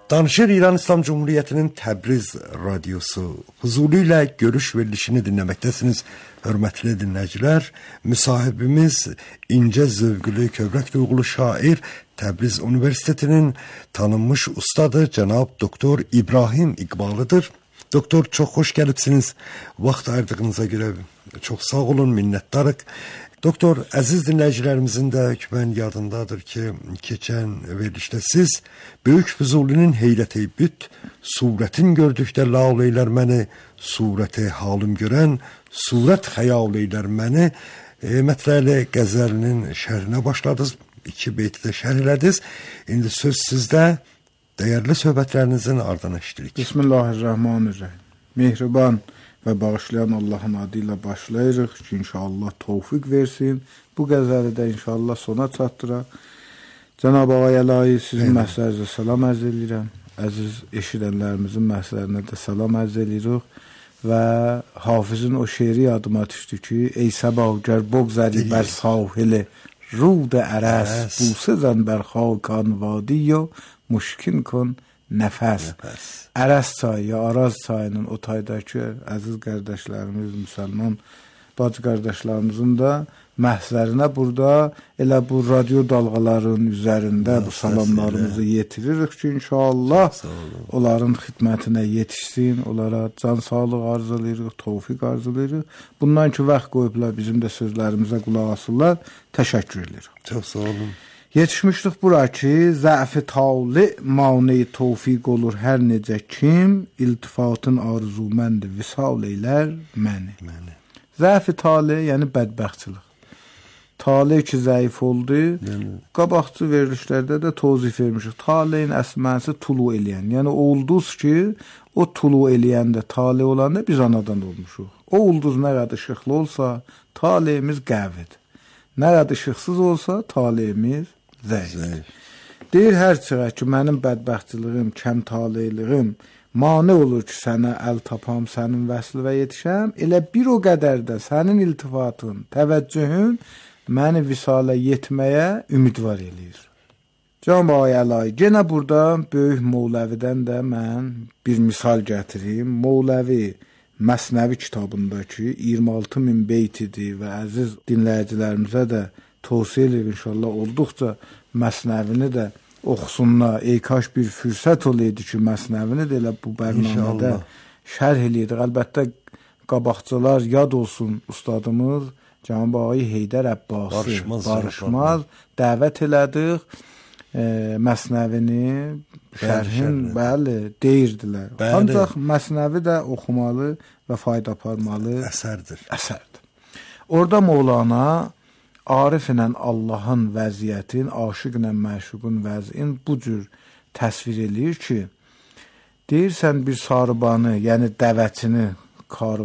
Danışır İran İslam Cumhuriyeti'nin Təbriz radyosu. Füzuli ile görüş verilişini dinlemektesiniz. Hörmətli dinleyiciler, müsahibimiz ince zövgülü, kövrək duyğulu şair, Təbriz Üniversitesi'nin tanınmış ustadı Cənab Doktor İbrahim İqbalıdır. Doktor, çok hoş gelipsiniz. Vaxt ayırdığınıza göre çok sağ olun, minnettarıq. Doktor, əziz dinləyicilərimizin də mən yadındadır ki, keçən verilişdə siz Böyük Füzulinin Heyrət-i Büt, surətin gördükdə laul eylər məni, surəti halım görən, surət xəyal eylər məni e, mətləli qəzəlinin şərhinə başladınız, iki beyti də şərh elədiniz. İndi söz sizdə, dəyərli söhbətlərinizin ardına eşidirik. Bismillahirrahmanirrahim. Mehriban və bağışlayan Allahın adıyla başlayırıq ki, inşallah tövfiq versin. Bu qəzəli də inşallah sona çatdıraq. Cənab-ı Ağay Əlahi, sizin məhsərinizə salam ərz edirəm. Əziz eşidənlərimizin məhsərinə də salam ərz edirik. Və Hafizin o şeiri yadıma düşdü ki, ey səbahgər bogzəli bər sahili, rud ərəs, busezən bər xakan vadiyo, muşkin kon nəfəs. Ərəs çayı ya Araz çayının o taydakı əziz qardaşlarımız, müsəlman bacı qardaşlarımızın da məhzərinə burada elə bu radio dalğaların üzərində bu salamlarımızı yetiririk ki, inşallah onların xidmətinə yetişsin, onlara can sağlıq arzulayırıq, tövfiq arzulayırıq. Bundan ki, vaxt qoyublar, bizim də sözlərimizə qulaq asırlar, təşəkkür edirik. Çox sağ olun. Yetişmişdik bura ki, zəf-i tali mani tövfiq olur hər necə kim, iltifatın arzuməndi visal eylər məni. məni. Zəf-i tali, yəni bədbəxtçilik. Tali ki, zəif oldu, yəni. Qabaqçı verilişlərdə də tozif vermişik. Taliyin əsməsi tulu eləyən, yəni o ulduz ki, o tulu eləyəndə, tali olanda biz anadan olmuşuq. O ulduz nə qədər işıqlı olsa, taliyimiz qəvidir. Nə qədər işıqsız olsa, taliyimiz zəif. Deyir hər çığa ki, mənim bədbəxtçiliyim, kəm taliyiliyim mane olur ki, sənə əl tapam, sənin vəsl və yetişəm. Elə bir o qədər də sənin iltifatın, təvəccühün məni visalə yetməyə ümidvar eləyir. Cənab Ağay Əlahi, genə burada böyük Moğləvidən də mən bir misal gətirim. Moğləvi Məsnəvi kitabındakı iyirmi altı min beyt idi və əziz dinləyicilərimizə də tövsiyə edir inşallah olduqca Məsnəvini də oxusunlar. Ey kaş bir fürsət olaydı ki, Məsnəvini də elə bu bərnamədə şərh eləyirdik. Əlbəttə qabaqçılar yad olsun ustadımız Cənab Ağay Heydər Əbbasi barışmaz, barışmaz dəvət elədik. E, Məsnəvini şərhin bəli deyirdilər. Bəli. Ancaq Məsnəvi də oxumalı və fayda aparmalı əsərdir. əsərdir. Orada Mövlana Arif ilə Allahın vəziyyətin, aşiq ilə məşuqun vəziyyətin bu cür təsvir eləyir ki, deyirsən bir sarıbanı, yəni dəvəçini, karvanı